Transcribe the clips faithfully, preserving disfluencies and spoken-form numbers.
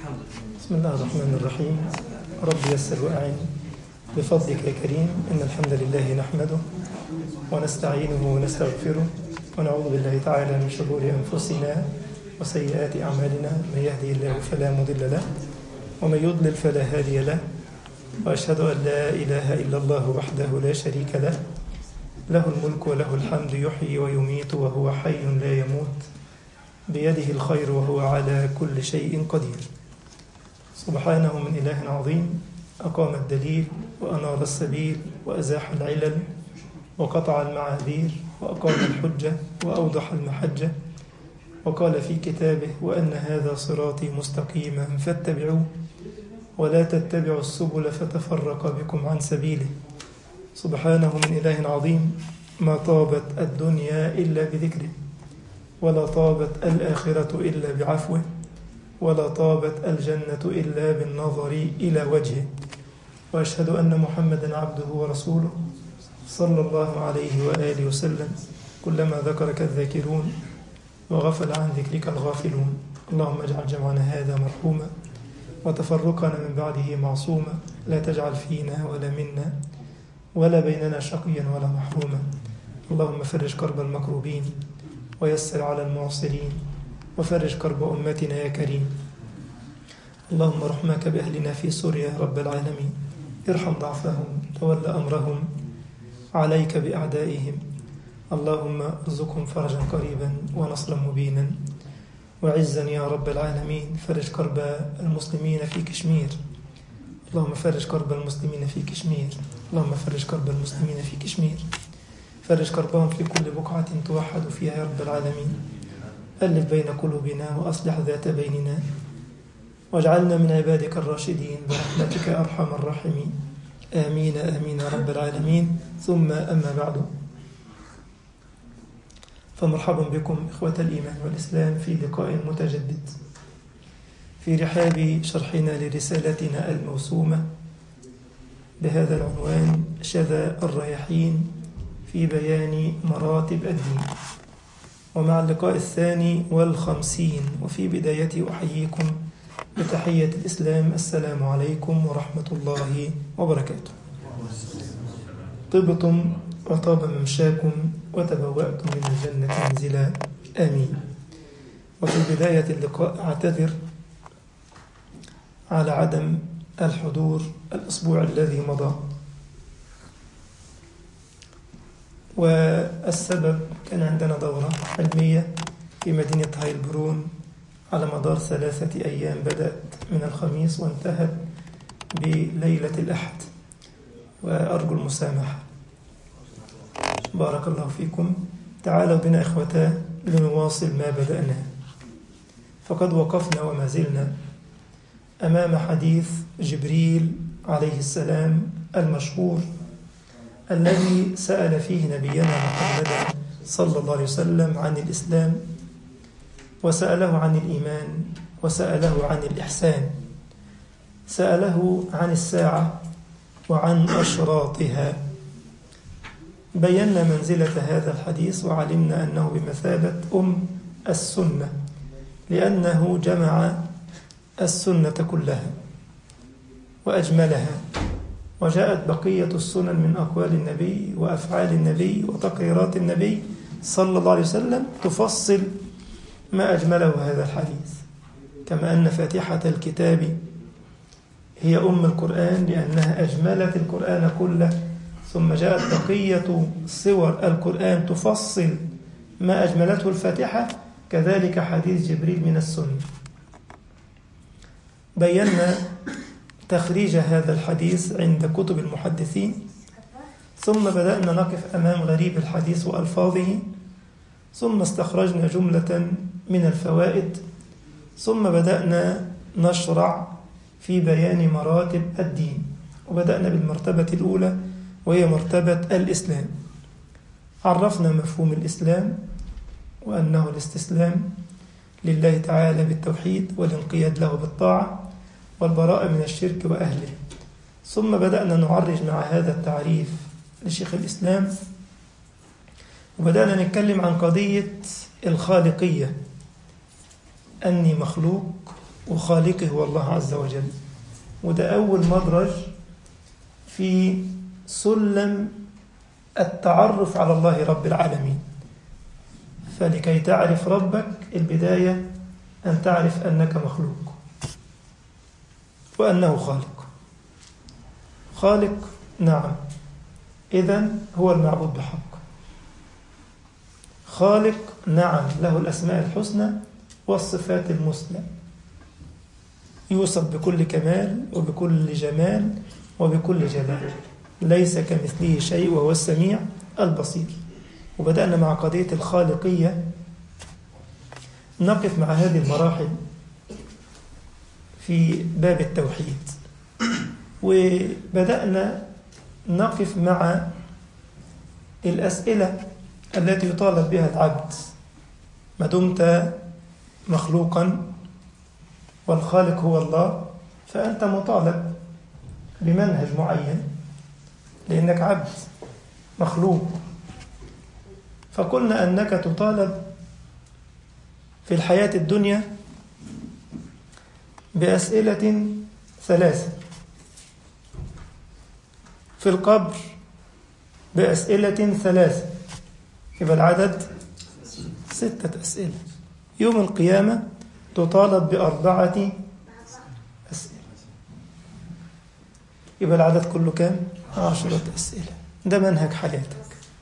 بسم الله الرحمن الرحيم. رب يسر وأعن بفضلك يا كريم. إن الحمد لله نحمده ونستعينه ونستغفره ونعوذ بالله تعالى من شرور أنفسنا وسيئات أعمالنا. من يهدي الله فلا مضل له ومن يضلل فلا هادي له، وأشهد أن لا إله إلا الله وحده لا شريك له، له الملك وله الحمد، يحيي ويميت وهو حي لا يموت، بيده الخير وهو على كل شيء قدير. سبحانه من إله عظيم أقام الدليل وأنار السبيل وأزاح العلل وقطع المعاذير وأقام الحجة وأوضح المحجة، وقال في كتابه: وأن هذا صراطي مستقيما فاتبعوه ولا تتبعوا السبل فتفرق بكم عن سبيله. سبحانه من إله عظيم ما طابت الدنيا إلا بذكره، ولا طابت الآخرة إلا بعفوه، ولا طابت الجنة إلا بالنظر إلى وجهه. وأشهد أن محمدا عبده ورسوله صلى الله عليه وآله وسلم. كلما ذكرك الذاكرون وغفل عن ذكرك الغافلون. اللهم اجعل جمعنا هذا مرحوما وتفرقنا من بعده معصوما، لا تجعل فينا ولا منا ولا بيننا شقيا ولا محروما. اللهم فرج كرب المكروبين ويسر على المعسرين وفرج كرب أمتنا يا كريم. اللهم رحمك بأهلنا في سوريا يا رب العالمين، ارحم ضعفهم، تول أمرهم عليك بأعدائهم. اللهم ارزقهم فرجا قريبا ونصرا مبينا وعزا يا رب العالمين. فرج كرب المسلمين في كشمير، اللهم فرج كرب المسلمين في كشمير، اللهم فرج كرب المسلمين في كشمير. فرج كربهم في كل بقعة توحد فيها يا رب العالمين. ألف بين قلوبنا وأصلح ذات بيننا، واجعلنا من عبادك الراشدين برحمتك يا أرحم الراحمين. آمين آمين يا رب العالمين. ثم أما بعد، فمرحبا بكم إخوة الإيمان والإسلام في لقاء متجدد في رحاب شرحنا لرسالتنا الموسومة بهذا العنوان: شذا الرياحين في بيان مراتب الدين. ومع اللقاء الثاني والخمسين، وفي بدايته أحييكم بتحية الإسلام: السلام عليكم ورحمة الله وبركاته. طبتم وطاب ممشاكم وتبوأتم من الجنة منزلا، آمين. وفي بداية اللقاء أعتذر على عدم الحضور الأسبوع الذي مضى، والسبب كان عندنا دورة علمية في مدينة هايلبرون على مدار ثلاثة أيام، بدأت من الخميس وانتهت بليلة الأحد، وأرجو المسامحة. بارك الله فيكم. تعالوا بنا إخوتاه لنواصل ما بدأناه. فقد وقفنا وما زلنا أمام حديث جبريل عليه السلام المشهور الذي سأل فيه نبينا محمد صلى الله عليه وسلم عن الإسلام، وسأله عن الإيمان، وسأله عن الإحسان، سأله عن الساعة وعن أشراطها. بينا منزلة هذا الحديث وعلمنا أنه بمثابة أم السنة، لأنه جمع السنة كلها وأجملها، وجاءت بقية السنن من أقوال النبي وأفعال النبي وتقريرات النبي صلى الله عليه وسلم تفصل ما أجمله هذا الحديث. كما أن فاتحة الكتاب هي أم القرآن لأنها أجملت القرآن كله، ثم جاءت بقية صور القرآن تفصل ما أجملته الفاتحة، كذلك حديث جبريل من السنة. بينا تخريج هذا الحديث عند كتب المحدثين، ثم بدأنا نقف أمام غريب الحديث وألفاظه، ثم استخرجنا جملة من الفوائد، ثم بدأنا نشرع في بيان مراتب الدين. وبدأنا بالمرتبة الأولى وهي مرتبة الإسلام. عرفنا مفهوم الإسلام وأنه الاستسلام لله تعالى بالتوحيد والانقياد له بالطاعة والبراءة من الشرك وأهله. ثم بدأنا نعرج مع هذا التعريف لشيخ الإسلام، وبدأنا نتكلم عن قضية الخالقية، أني مخلوق وخالقه هو الله عز وجل. وده أول مدرج في سلم التعرف على الله رب العالمين. فلكي تعرف ربك البداية أن تعرف أنك مخلوق وأنه خالق. خالق نعم، إذن هو المعبود بحق. خالق نعم، له الأسماء الحسنى والصفات المثلى، يوصف بكل كمال وبكل جمال وبكل جلال، ليس كمثله شيء وهو السميع البصير. وبدأنا مع قضية الخالقية، نقف مع هذه المراحل في باب التوحيد، وبدأنا نقف مع الأسئلة التي يطالب بها العبد ما دمت مخلوقا والخالق هو الله، فأنت مطالب بمنهج معين لأنك عبد مخلوق. فقلنا أنك تطالب في الحياة الدنيا بأسئلة ثلاثة، في القبر بأسئلة ثلاثة، يبقى العدد ستة أسئلة. يوم القيامة تطالب بأربعة أسئلة، يبقى العدد كله كام؟ عشرة أسئلة. ده منهج حياتك.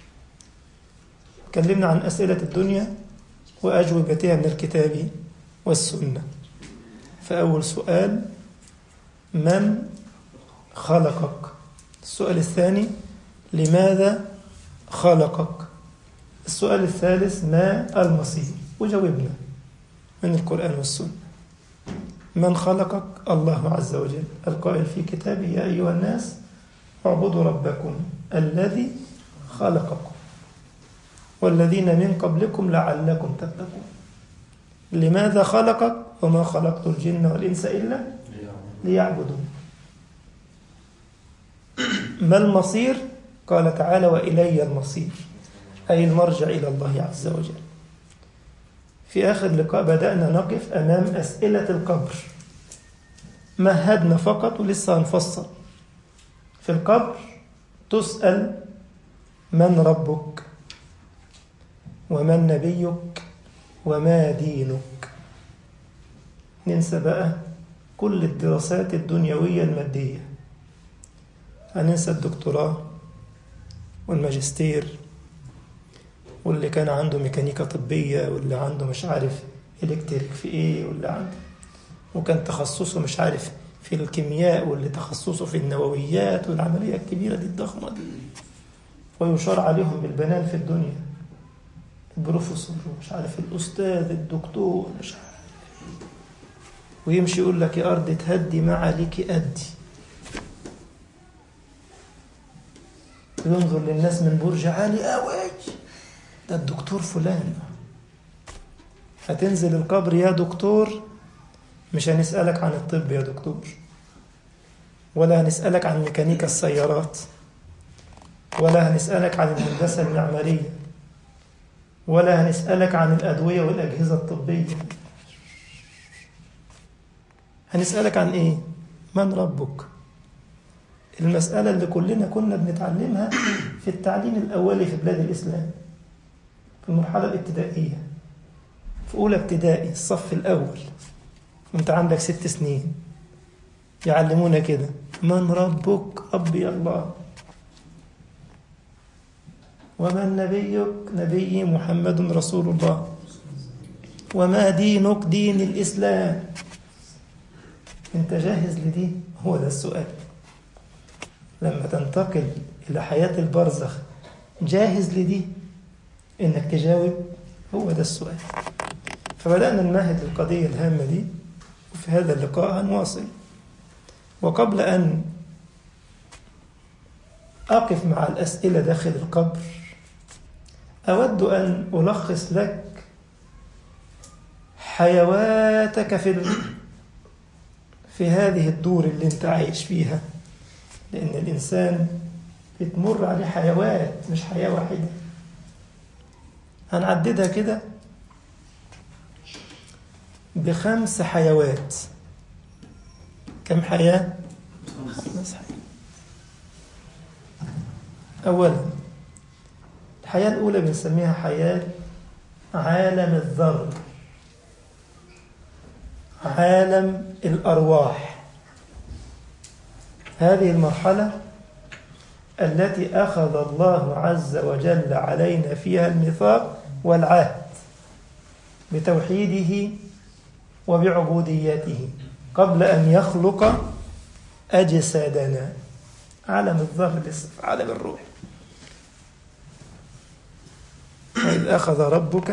تكلمنا عن أسئلة الدنيا وأجوبتها من الكتاب والسنة. فأول سؤال: من خلقك؟ السؤال الثاني: لماذا خلقك؟ السؤال الثالث: ما المصير؟ وجاوبنا من القرآن والسنة. من خلقك؟ الله عز وجل، القائل في كتابه: يا أيها الناس اعبدوا ربكم الذي خلقكم والذين من قبلكم لعلكم تتقون. لماذا خلقك؟ وما خلقت الجن والإنس إلا ليعبدون. ما المصير؟ قال تعالى: وإلي المصير، أي المرجع إلى الله عز وجل. في آخر لقاء بدأنا نقف أمام أسئلة القبر، مهدنا فقط ولسه هنفصل. في القبر تسأل: من ربك؟ ومن نبيك؟ وما دينك؟ ننسى بقى كل الدراسات الدنيوية المادية، هننسى الدكتوراه والماجستير واللي كان عنده ميكانيكا طبية واللي عنده مش عارف إلكتريك في إيه واللي عنده وكان تخصصه مش عارف في الكيمياء واللي تخصصه في النوويات والعملية الكبيرة دي الضخمة دي، ويشار عليهم بالبنان في الدنيا: البروفيسور مش عارف الأستاذ الدكتور مش عارف، ويمشي يقول لك: يا أرض تهدي ما عليك أدي. ينظر للناس من برج عالي أوي: ده الدكتور فلان. هتنزل القبر: يا دكتور، مش هنسألك عن الطب يا دكتور، ولا هنسألك عن ميكانيكا السيارات، ولا هنسألك عن الهندسة المعمارية، ولا هنسألك عن الأدوية والأجهزة الطبية. هنسألك عن إيه؟ من ربك؟ المسألة اللي كلنا كنا بنتعلمها في التعليم الأولي في بلاد الإسلام في المرحلة الابتدائية، في أولى ابتدائي الصف الأول، وانت عندك ست سنين يعلمونا كده: من ربك؟ ربي الله. ومن نبيك؟ نبي محمد رسول الله. وما دينك؟ دين الإسلام. انت جاهز لدي؟ هو ده السؤال. لما تنتقل إلى حياة البرزخ جاهز لدي إنك تجاوب؟ هو ده السؤال. فبدأنا نمهد القضية الهامة دي، وفي هذا اللقاء هنواصل. وقبل أن أقف مع الأسئلة داخل القبر، أود أن ألخص لك حيواتك في في هذه الدور اللي انت عايش فيها، لأن الإنسان بتمر عليه حيوات مش حياة واحدة. هنعددها كده بخمس حيوات. كم حياة؟ خمس حياة. أولا الحياة الأولى بنسميها حياة عالم الذر، عالم الأرواح. هذه المرحلة التي أخذ الله عز وجل علينا فيها الميثاق والعهد بتوحيده وبعبوديته قبل أن يخلق أجسادنا. عالم الذر لسه في عالم الروح. وإذ أخذ ربك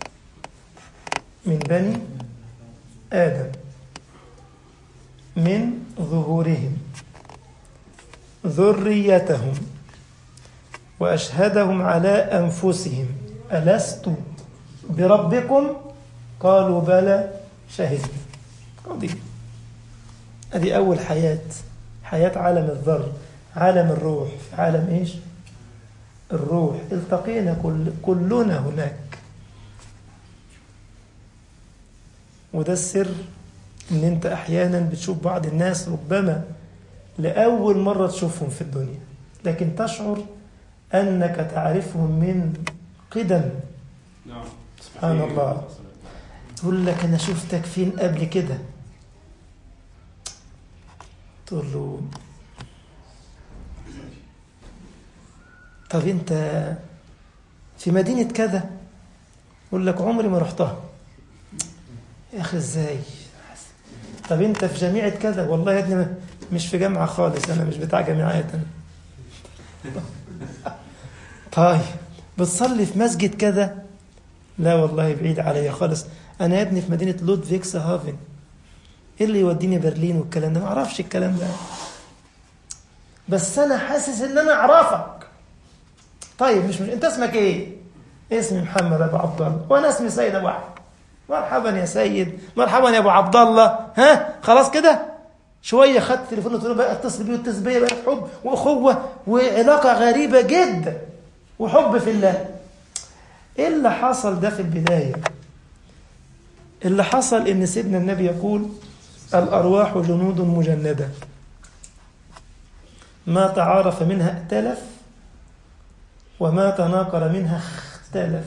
من بني آدم من ظهورهم ذريتهم وأشهدهم على أنفسهم ألست بربكم قالوا بلى شهدنا. قضية. هذه أول حياة، حياة عالم الذر، عالم الروح. في عالم إيش؟ الروح. التقينا كل كلنا هناك. وده السر، إن أنت أحيانا بتشوف بعض الناس ربما لأول مرة تشوفهم في الدنيا، لكن تشعر أنك تعرفهم من قدم. سبحان الله. يقول لك أنا شفتك فين قبل كده، تقول له طب أنت في مدينة كذا، يقول لك عمري ما رحتها. يا أخي إزاي؟ طب أنت في جامعة كذا، والله يا ابني مش في جامعة خالص، أنا مش بتاع جامعات أنا. طيب بتصلي في مسجد كذا؟ لا والله بعيد عليا خالص، أنا يا ابني في مدينة لودفيكس هافن. إيه اللي يوديني برلين والكلام ده؟ ما أعرفش الكلام ده، بس أنا حاسس إن أنا أعرفك. طيب مش مش أنت اسمك إيه؟ اسمي محمد أبو عبد الله، وأنا اسمي سيد أبو عبد. مرحبا يا سيد، مرحبا يا أبو عبد الله. ها خلاص كده؟ شوية خدت تليفون قلت له بقى اتصل بيه واتصل بيا، بقى حب وأخوة وعلاقة غريبة جدا وحب في الله. إيه اللي حصل ده في البداية؟ اللي حصل إن سيدنا النبي يقول الأرواح جنود مجندة ما تعارف منها ائتلف وما تناكر منها اختلف.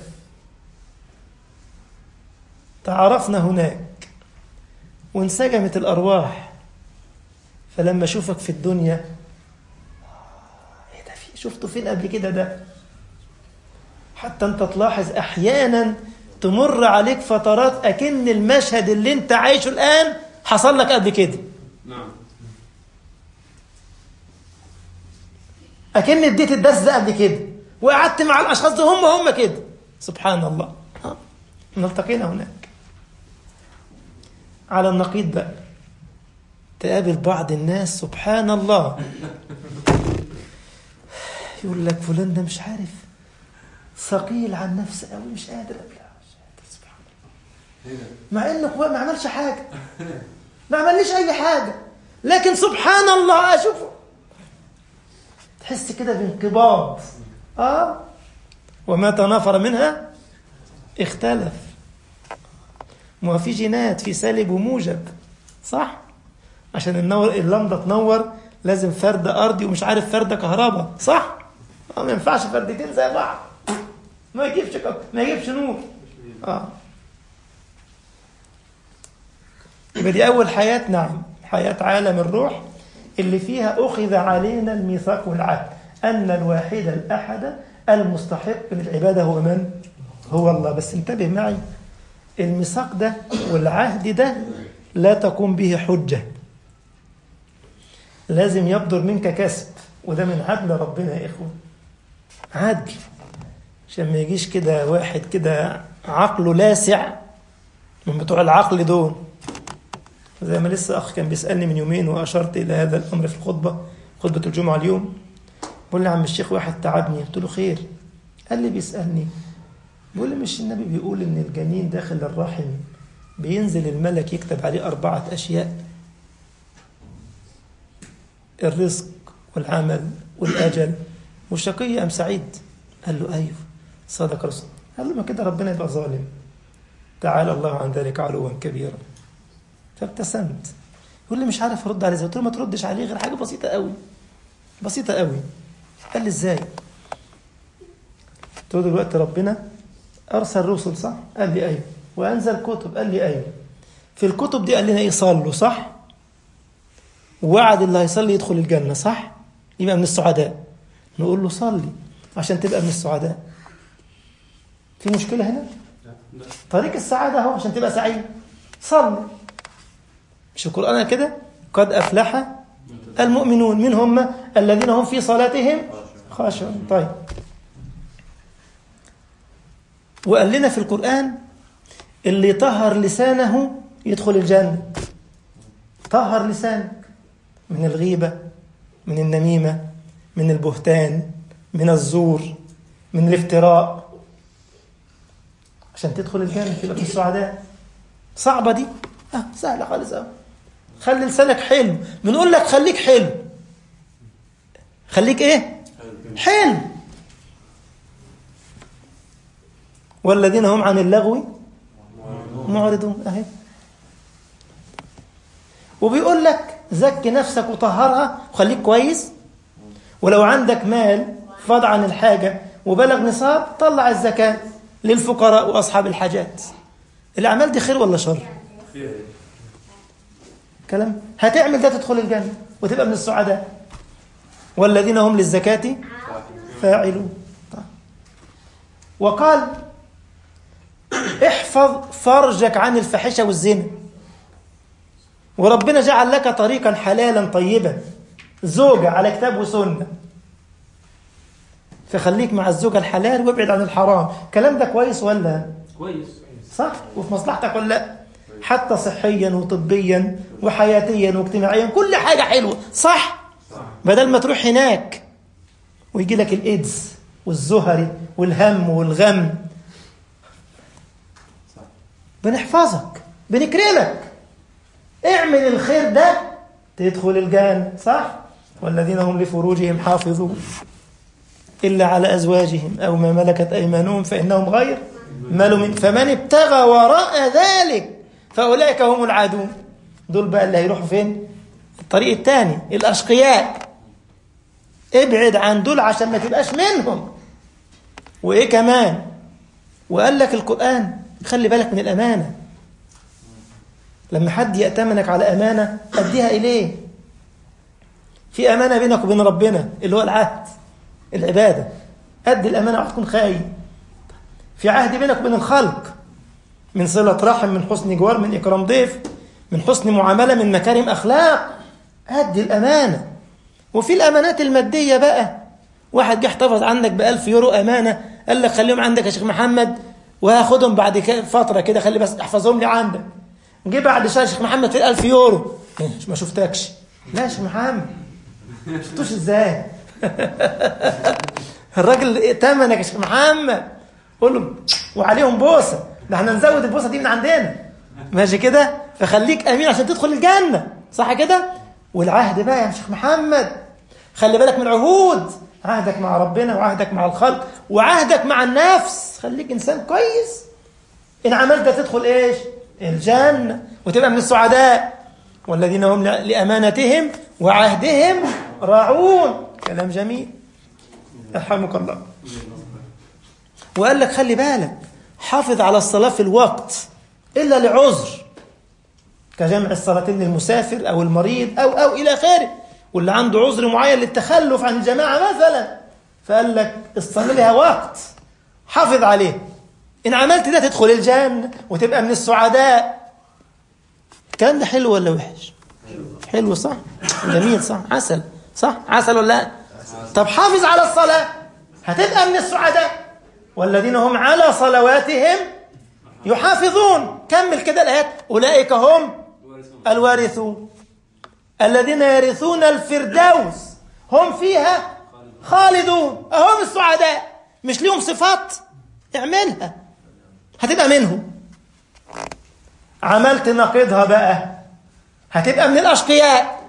تعارفنا هناك وانسجمت الأرواح، فلما أشوفك في الدنيا ايه ده، في شفته فين قبل كده ده؟ حتى انت تلاحظ احيانا تمر عليك فترات اكن المشهد اللي انت عايشه الان حصل لك قبل كده. نعم. اكن اديت الدرس ده قبل كده وقعدت مع الاشخاص دول هم هم كده. سبحان الله. ها نلتقينا هناك. على النقيض بقى تقابل بعض الناس سبحان الله، يقول لك فلان ده مش عارف ثقيل عن نفسه قوي، مش قادر ابلع، سبحان الله، مع انه هو ما عملش حاجه، ما عملش اي حاجه، لكن سبحان الله اشوفه تحس كده بانقباض. اه وما تنافر منها اختلف. ما في جينات، في سالب وموجب، صح؟ عشان النور اللمبه تنور لازم فرد ارضي ومش عارف فرد كهرباء، صح؟ اه ما ينفعش فردتين زي بعض، ما يجيبش ما يجيبش نور. اه يبقى دي اول حياه. نعم، حياه عالم الروح اللي فيها اخذ علينا الميثاق والعهد ان الواحد الاحد المستحق للعباده هو من؟ هو الله. بس انتبه معي، الميثاق ده والعهد ده لا تقوم به حجه، لازم يبدر منك كسب، وده من عدل ربنا يا إخوة. عدل، عشان ما يجيش كده واحد كده عقله لاسع من بتوع العقل دول، زي ما لسه أخ كان بيسألني من يومين وأشرت إلى هذا الأمر في الخطبة، خطبة الجمعة اليوم. بقول لي عم الشيخ واحد تعبني، قلت له خير؟ قال لي بيسألني، بقول لي مش النبي بيقول إن الجنين داخل الرحم بينزل الملك يكتب عليه أربعة أشياء، الرزق والعمل والأجل والشقي أم سعيد؟ قال له أيوه صدق رسول. قال له ما كده ربنا يبقى ظالم، تعالى الله عن ذلك علوا كبيرا. فابتسمت. يقول لي مش عارف ارد عليه ازاي. قلت له ما تردش عليه غير حاجه بسيطه قوي، بسيطه قوي. قال لي ازاي؟ قلت له دلوقتي ربنا ارسل رسل صح؟ قال لي ايوه. وانزل كتب؟ قال لي ايوه. في الكتب دي قال لنا ايه؟ صلوا صح؟ ووعد اللي هيصلي يدخل الجنه صح؟ يبقى من السعداء. نقول له صلي عشان تبقى من السعداء. في مشكله هنا؟ طريق السعاده اهو عشان تبقى سعيد. صلي. مش القرآن كده؟ قد أفلح المؤمنون. من هم؟ الذين هم في صلاتهم خاشعون. طيب، وقال لنا في القرآن اللي طهر لسانه يدخل الجنة. طهر لسانك من الغيبة، من النميمة، من البهتان، من الزور، من الافتراء، عشان تدخل الجنة تبقى في السعداء. صعبة دي؟ اه سهلة خالص. اه خلي لسانك حلو. بنقول لك خليك حلو. خليك ايه؟ حلو. والذين هم عن اللغو معرضون اهي. وبيقول لك زكي نفسك وطهرها وخليك كويس. ولو عندك مال فاض عن الحاجة وبلغ نصاب طلع الزكاة للفقراء وأصحاب الحاجات. الأعمال دي خير ولا شر؟ كلام هتعمل ده تدخل الجنة وتبقى من السعداء. والذين هم للزكاة فاعلون. وقال احفظ فرجك عن الفحشة والزنا. وربنا جعل لك طريقا حلالا طيبا، زوجة على كتاب وسنة، فخليك مع الزوجة الحلال وابعد عن الحرام. كلام ده كويس ولا كويس؟ صح؟ وفي مصلحتك ولا لا؟ حتى صحيا وطبيا وحياتيا واجتماعيا كل حاجة حلوة صح؟ صح. بدل ما تروح هناك ويجي لك الإيدز والزهري والهم والغم. صح. بنحفظك بنكرمك. اعمل الخير ده تدخل الجنة صح؟ والذين هم لفروجهم حافظون إلا على أزواجهم أو ما ملكت أيمانهم فإنهم غير ملومين. فمن ابتغى وراء ذلك فأولئك هم العادون. دول بقى اللي هيروحوا فين؟ الطريق الثاني، الأشقياء. ابعد عن دول عشان ما تبقاش منهم. وإيه كمان؟ وقال لك القرآن خلي بالك من الأمانة. لما حد يأتمنك على أمانة أديها إليه. في أمانة بينك وبين ربنا اللي هو العهد، العبادة. أدي الأمانة وتكون خاين. في عهد بينك وبين الخلق، من صلة رحم، من حسن جوار، من إكرام ضيف، من حسن معاملة، من مكارم أخلاق. أدي الأمانة. وفي الأمانات المادية بقى، واحد جه احتفظ عندك بألف يورو أمانة، قال لك خليهم عندك يا شيخ محمد وهاخدهم بعد فترة كده، خلي بس احفظهم لي عندك. جه بعد شهر شيخ محمد في الألف يورو ما شفتكش. لا يا شيخ محمد ما شفتوش ازاي؟ الراجل ائتمنك يا شيخ محمد، قول له وعليهم بوسه، ده احنا نزود البوسه دي من عندنا ماشي كده. فخليك امين عشان تدخل الجنه صح كده. والعهد بقى يا شيخ محمد خلي بالك من العهود، عهدك مع ربنا وعهدك مع الخلق وعهدك مع النفس. خليك انسان كويس. ان عملت تدخل ايش؟ الجنه وتبقى من السعداء. والذين هم لامانتهم وعهدهم راعون. كلام جميل يرحمك الله. وقال لك خلي بالك حافظ على الصلاة في الوقت إلا لعذر، كجمع الصلاتين للمسافر أو المريض أو أو إلى آخره. واللي عنده عذر معين للتخلف عن الجماعة مثلا، فقال لك الصلاة لها وقت حافظ عليه. إن عملت ده تدخل الجنة وتبقى من السعداء. الكلام ده حلو ولا وحش؟ حلو صح؟ جميل صح؟ عسل صح؟ عسل ولا لا؟ طب حافظ على الصلاة هتبقى من السعداء. والذين هم على صلواتهم يحافظون. كمل كده الآيات. أولئك هم الوارثون الذين يرثون الفردوس هم فيها خالدون. أهم السعداء. مش ليهم صفات؟ اعملها هتبقى منهم. عملت نقيضها بقى هتبقى من الأشقياء.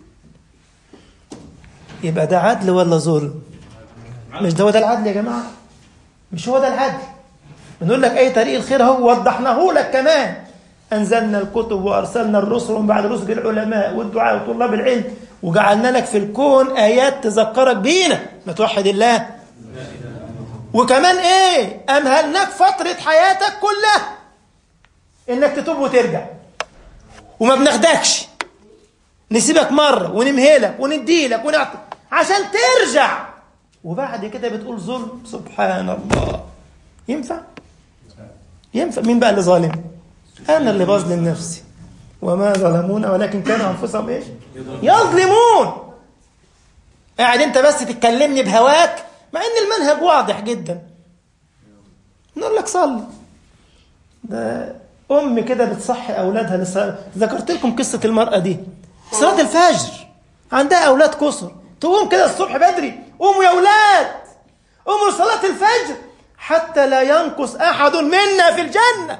يبقى ده عدل ولا ظلم؟ مش ده هو ده العدل يا جماعة. مش هو ده العدل. بنقول لك أي طريق الخير هو وضحناه لك كمان. أنزلنا الكتب وأرسلنا الرسل ومن بعد الرسل العلماء والدعاء وطلاب العلم، وجعلنا لك في الكون آيات تذكرك بينا ما توحد الله. وكمان إيه؟ أمهلناك فترة حياتك كلها إنك تتوب وترجع، وما بناخدكش، نسيبك مرة ونمهلك ونديلك ونعطي عشان ترجع، وبعد كده بتقول ظلم. سبحان الله. ينفع؟ ينفع؟ مين بقى اللي ظالم؟ أنا اللي بظلم نفسي. وما ظلمونا ولكن كانوا أنفسهم إيش؟ يظلمون. قاعد أنت بس تتكلمني بهواك مع إن المنهج واضح جدا. نقول لك صلي. ده أم كده بتصحي أولادها للصلاة. ذكرت لكم قصة المرأة دي، صلاة الفجر، عندها أولاد كسر، تقوم كده الصبح بدري، قوموا يا أولاد قوموا لصلاة الفجر حتى لا ينقص أحد منا في الجنة.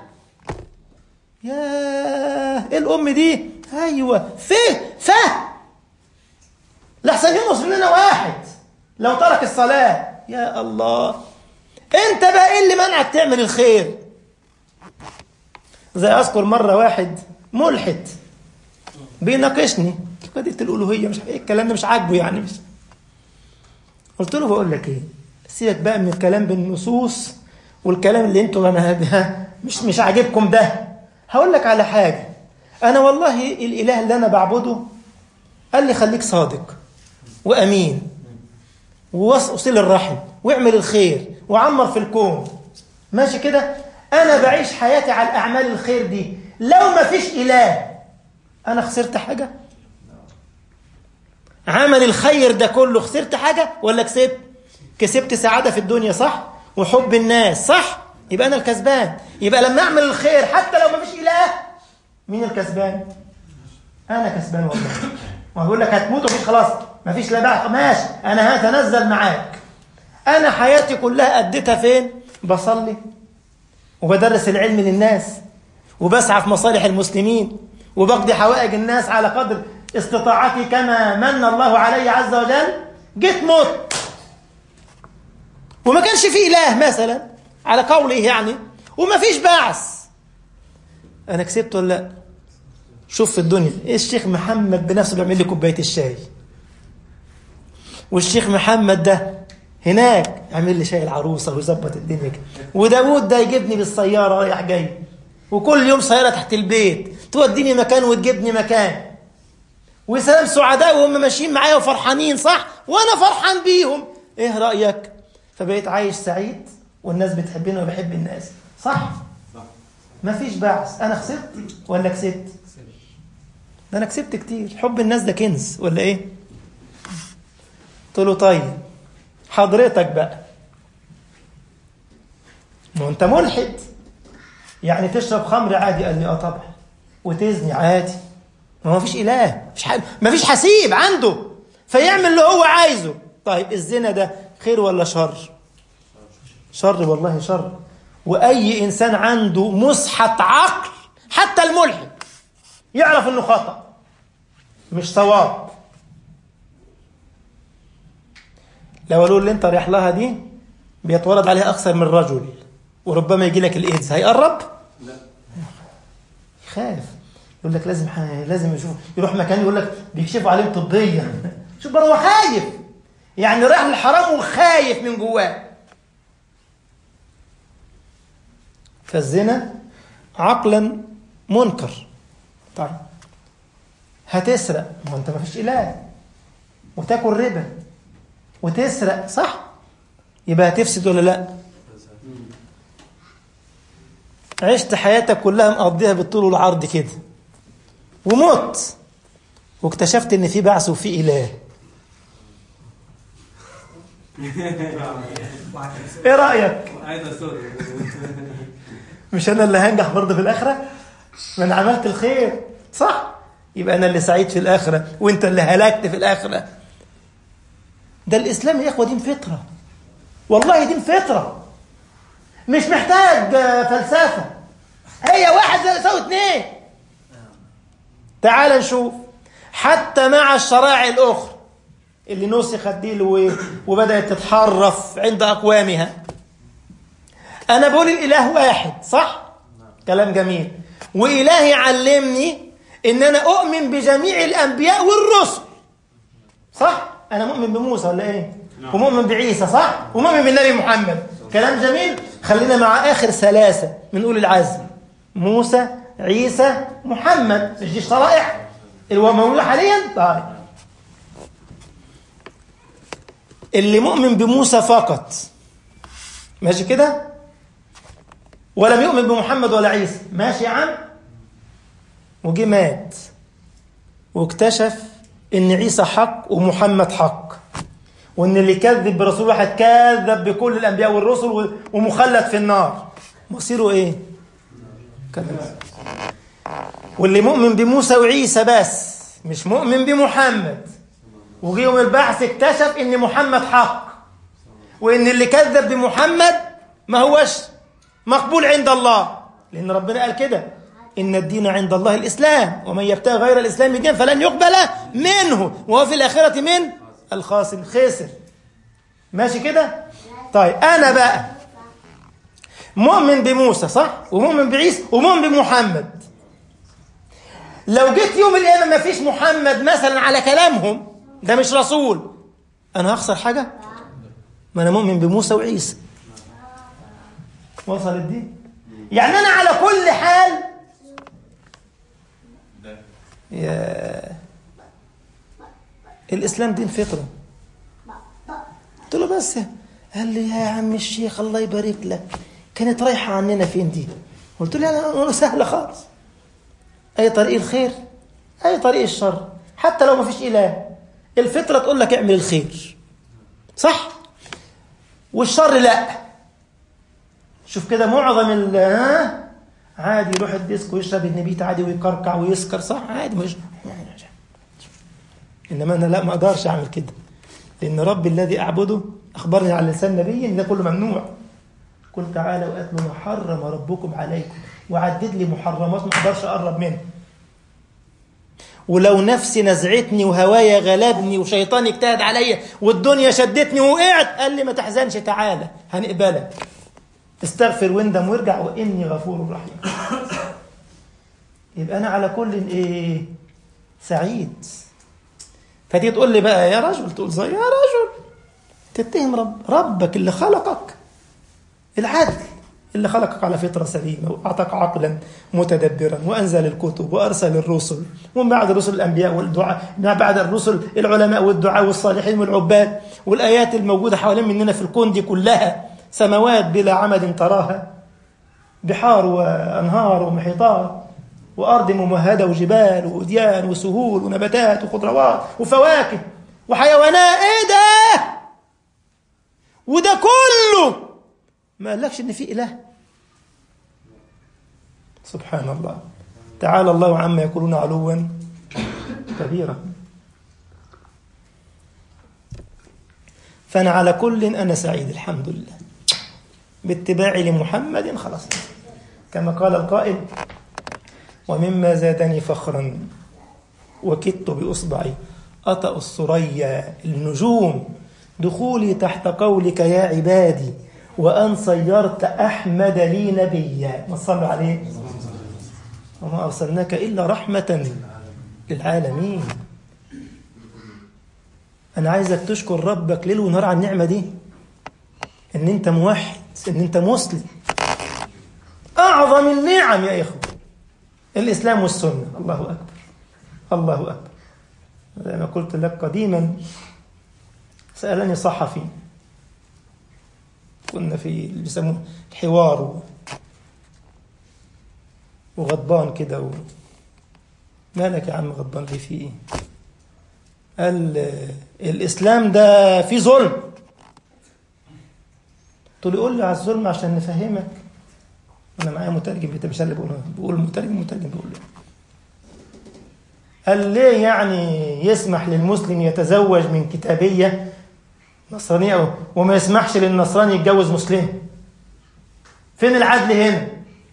ياه، إيه الأم دي؟ أيوة، فه فه لحسن ينقص مننا واحد لو ترك الصلاة. يا الله، أنت بقى إيه اللي منعك تعمل الخير؟ زي أذكر مرة واحد ملحد بيناقشني قضية الألوهية، مش إيه الكلام ده مش عاجبه يعني. مش قلت له بقول لك إيه، سيبك بقى من الكلام بالنصوص والكلام اللي انتوا مش مش عاجبكم ده. هقول لك على حاجة، أنا والله الإله اللي أنا بعبده قال لي خليك صادق وأمين ووصل الرحم واعمل الخير وعمر في الكون، ماشي كده. أنا بعيش حياتي على الأعمال الخير دي. لو ما فيش إله أنا خسرت حاجة؟ عمل الخير ده كله خسرت حاجة ولا كسبت؟ كسبت سعادة في الدنيا صح؟ وحب الناس صح؟ يبقى أنا الكسبان. يبقى لما أعمل الخير حتى لو ما فيش إله، مين الكسبان؟ أنا كسبان والله. وهقول لك هتموت وفيش خلاص ما فيش لا بعد، ماشي أنا هتنزل معاك. أنا حياتي كلها أديتها فين؟ بصلي وبدرس العلم للناس وبسعى في مصالح المسلمين وبقضي حوائج الناس على قدر استطاعتي كما من الله علي عز وجل. جيت موت وما كانش فيه إله مثلا على قوله يعني، وما فيش بعث، أنا كسبت ولا لا؟ شوف في الدنيا إيه، الشيخ محمد بنفسه بيعمل لي كوباية الشاي، والشيخ محمد ده هناك يعمل لي شاي العروسة ويظبط الدنيا كده، وداود ده يجيبني بالسيارة رايح جاي، وكل يوم سيارة تحت البيت توديني مكان وتجيبني مكان، وسلام سعداء وهم ماشيين معايا وفرحانين صح، وأنا فرحان بيهم. إيه رأيك؟ فبقيت عايش سعيد والناس بتحبني وبحب الناس صح؟ ما فيش بعث. أنا خسرت ولا كسبت؟ ده أنا كسبت كتير. حب الناس ده كنز ولا إيه؟ قلت له طيب حضرتك بقى، ما أنت ملحد يعني تشرب خمر عادي؟ قال لي آه طبعا. وتزني عادي؟ ما فيش إله، ما فيش حسيب عنده فيعمل اللي هو عايزه. طيب الزنا ده خير ولا شر؟ شر والله شر. وأي إنسان عنده مسحة عقل حتى الملحد يعرف أنه خطأ مش صواب. لو قالوا اللي انت رايح لها دي بيتولد عليها أكثر من رجل وربما يجي لك الإيدز، هيقرب؟ لا، خايف. يقول لك لازم لازم يشوف، يروح مكان يقول لك بيكشفوا عليه طبيا. شوف بقى هو خايف، يعني رايح للحرام وخايف من جواه. فالزنا عقلا منكر. طيب هتسرق، ما انت ما فيش إله، وتاكل ربا وتسرق صح، يبقى هتفسد ولا لا؟ عشت حياتك كلها مقضيها بالطول والعرض كده وموت واكتشفت ان في بعث وفي إله. ايه رأيك؟ مش انا اللي هنجح برضه في الآخرة؟ من عملت الخير صح، يبقى انا اللي سعيد في الآخرة وانت اللي هلكت في الآخرة. ده الإسلام يا إخوة دين فطرة، والله دين فطرة، مش محتاج فلسفة. هي واحد زي يساوي اتنين. تعال نشوف حتى مع الشرائع الأخرى اللي نسخت دي وبدأت تتحرف عند أقوامها. أنا بقول الإله واحد صح؟ كلام جميل. وإلهي علمني إن أنا أؤمن بجميع الأنبياء والرسل. صح؟ أنا مؤمن بموسى ولا إيه؟ ومؤمن بعيسى، صح؟ ومؤمن بالنبي محمد. كلام جميل. خلينا مع آخر ثلاثة من أولي العزم: موسى، عيسى، محمد. مش دي شرائع اللي هو موجود حاليا؟ طيب، اللي مؤمن بموسى فقط، ماشي كده، ولم يؤمن بمحمد ولا عيسى، ماشي يا عم، وجي مات واكتشف ان عيسى حق ومحمد حق، وان اللي كذب برسول واحد كذب بكل الانبياء والرسل ومخلد في النار، مصيره ايه؟ كذب. واللي مؤمن بموسى وعيسى بس مش مؤمن بمحمد، وجي يوم البعث اكتشف ان محمد حق، وان اللي كذب بمحمد ما هوش مقبول عند الله، لان ربنا قال كده: إن الدين عند الله الإسلام ومن يبتغي غير الإسلام دينا فلن يقبل منه وهو في الآخرة من الخاسر. خسر. ماشي كده؟ طيب، أنا بقى مؤمن بموسى، صح؟ ومؤمن بعيسى ومؤمن بمحمد. لو جيت يوم القيامة ما فيش محمد مثلا على كلامهم، ده مش رسول، أنا هخسر حاجة؟ ما أنا مؤمن بموسى وعيسى. وصل الدين؟ يعني أنا على كل حال يا الإسلام دين فطرة. قلت له بس، قال لي يا عم الشيخ الله يبارك لك، كانت رايحة عننا فين دي؟ قلت له لا، سهلة خالص، أي طريق الخير أي طريق الشر، حتى لو ما فيش إله، الفطرة تقول لك اعمل الخير، صح؟ والشر لا. شوف كده معظم ال ها عادي يروح الديسكو ويشرب النبيت عادي ويكركع ويسكر، صح؟ عادي مش. إنما أنا لا، ما أقدرش أعمل كده، لأن ربي الذي أعبده أخبرني على لسان نبي إن ده كله ممنوع. قل تعالى وأتلوا ما حرم ربكم عليكم، وعدد لي محرمات ما أقدرش أقرب منه. ولو نفسي نزعتني وهوايا غلبني وشيطاني اجتهد عليا والدنيا شدتني ووقعت، قال لي ما تحزنش، تعالى هنقبلك، استغفر واندم وارجع وإني غفور رحيم. يبقى أنا على كل إيه؟ سعيد. فتيجي تقول لي بقى يا رجل، تقول زي يا رجل، تتهم رب ربك اللي خلقك العدل، اللي خلقك على فطرة سليمة وأعطاك عقلا متدبرا وأنزل الكتب وأرسل الرسل، ومن بعد الرسل الأنبياء والدعاء، من بعد الرسل العلماء والدعاء والصالحين والعباد، والآيات الموجودة حوالين مننا في الكون دي كلها، سماوات بلا عمد تراها، بحار وأنهار ومحيطات، وأرض ممهدة وجبال ووديان وسهول ونباتات وخضروات وفواكه وحيوانات. إيه ده؟ وده كله ما قالكش إن في إله؟ سبحان الله، تعالى الله عما يقولون علوا كبيرا. فأنا على كل أنا سعيد الحمد لله باتباعي لمحمد، خلاص. كما قال القائل: ومما زادني فخرا وكدت بإصبعي أطأ الثريا النجوم دخولي تحت قولك يا عبادي، وأن صيرت أحمد لي نبيا. ما صلوا عليه. وما أرسلناك إلا رحمة للعالمين. أنا عايزك تشكر ربك ليل ونهار على النعمة دي، إن أنت موحد، إن أنت مسلم. أعظم النعم يا إخوة الإسلام والسنة. الله أكبر، الله أكبر. زي ما قلت لك قديما، سألني صحفي، كنا في اللي بيسموه الحوار، وغضبان كده و... مالك يا عم غضبان ليه؟ في ايه؟ قال الإسلام ده فيه ظلم. قلت له قول لي على الظلم عشان نفهمك. أنا معايا مترجم، مش اللي بقوله، بقول المترجم، مترجم بيقول له. قال ليه يعني يسمح للمسلم يتزوج من كتابية نصرانية وما يسمحش للنصراني يتجوز مسلم؟ فين العدل هنا؟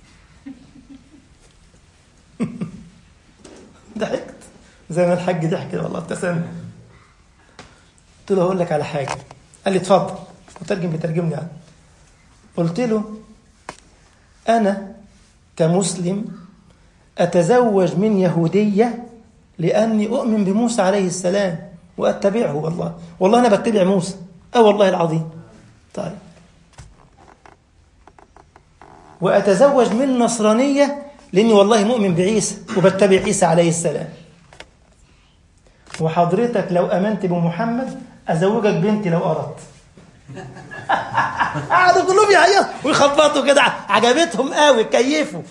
ضحكت زي ما الحاج ضحك كده، والله ابتسم. قلت له اقول لك على حاجه. قال لي اتفضل. مترجم بيترجم لي يعني. قلت له انا كمسلم أتزوج من يهودية لأني أؤمن بموسى عليه السلام وأتبعه. والله والله أنا بتبع موسى، أه والله العظيم. طيب، وأتزوج من نصرانية لأني والله مؤمن بعيسى وبتبع عيسى عليه السلام. وحضرتك لو أمنت بمحمد أزوجك بنتي لو أردت. قعدوا كلهم يعيطوا ويخبطوا كده، عجبتهم قوي، كيفوا.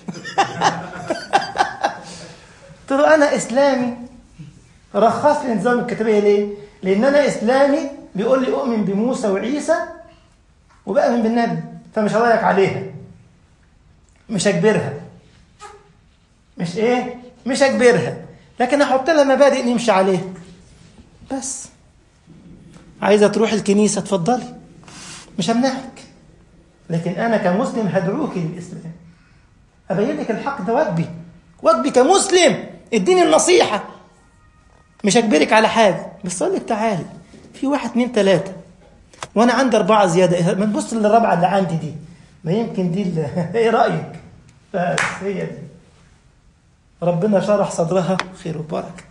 قلت له أنا إسلامي، رخص لي نظام الكتابية ليه؟ لأن أنا إسلامي بيقول لي أؤمن بموسى وعيسى وبأمن بالنبي، فمش هضايق عليها، مش أجبرها، مش إيه؟ مش أجبرها، لكن أحط لها مبادئ نمشي عليها بس. عايزة تروح الكنيسة اتفضلي، مش همنعك، لكن أنا كمسلم هدعوك للإسلام، أبين لك الحق، ده واجبي، واجبي كمسلم، اديني النصيحة، مش أجبرك على حاجة، بس أقول لك تعالي في واحد اتنين تلاتة وأنا عندي أربعة زيادة، ما تبص للرابعة اللي عندي دي، ما يمكن دي اللي... إيه رأيك؟ بس هي دي. ربنا شرح صدرها خير وبركة،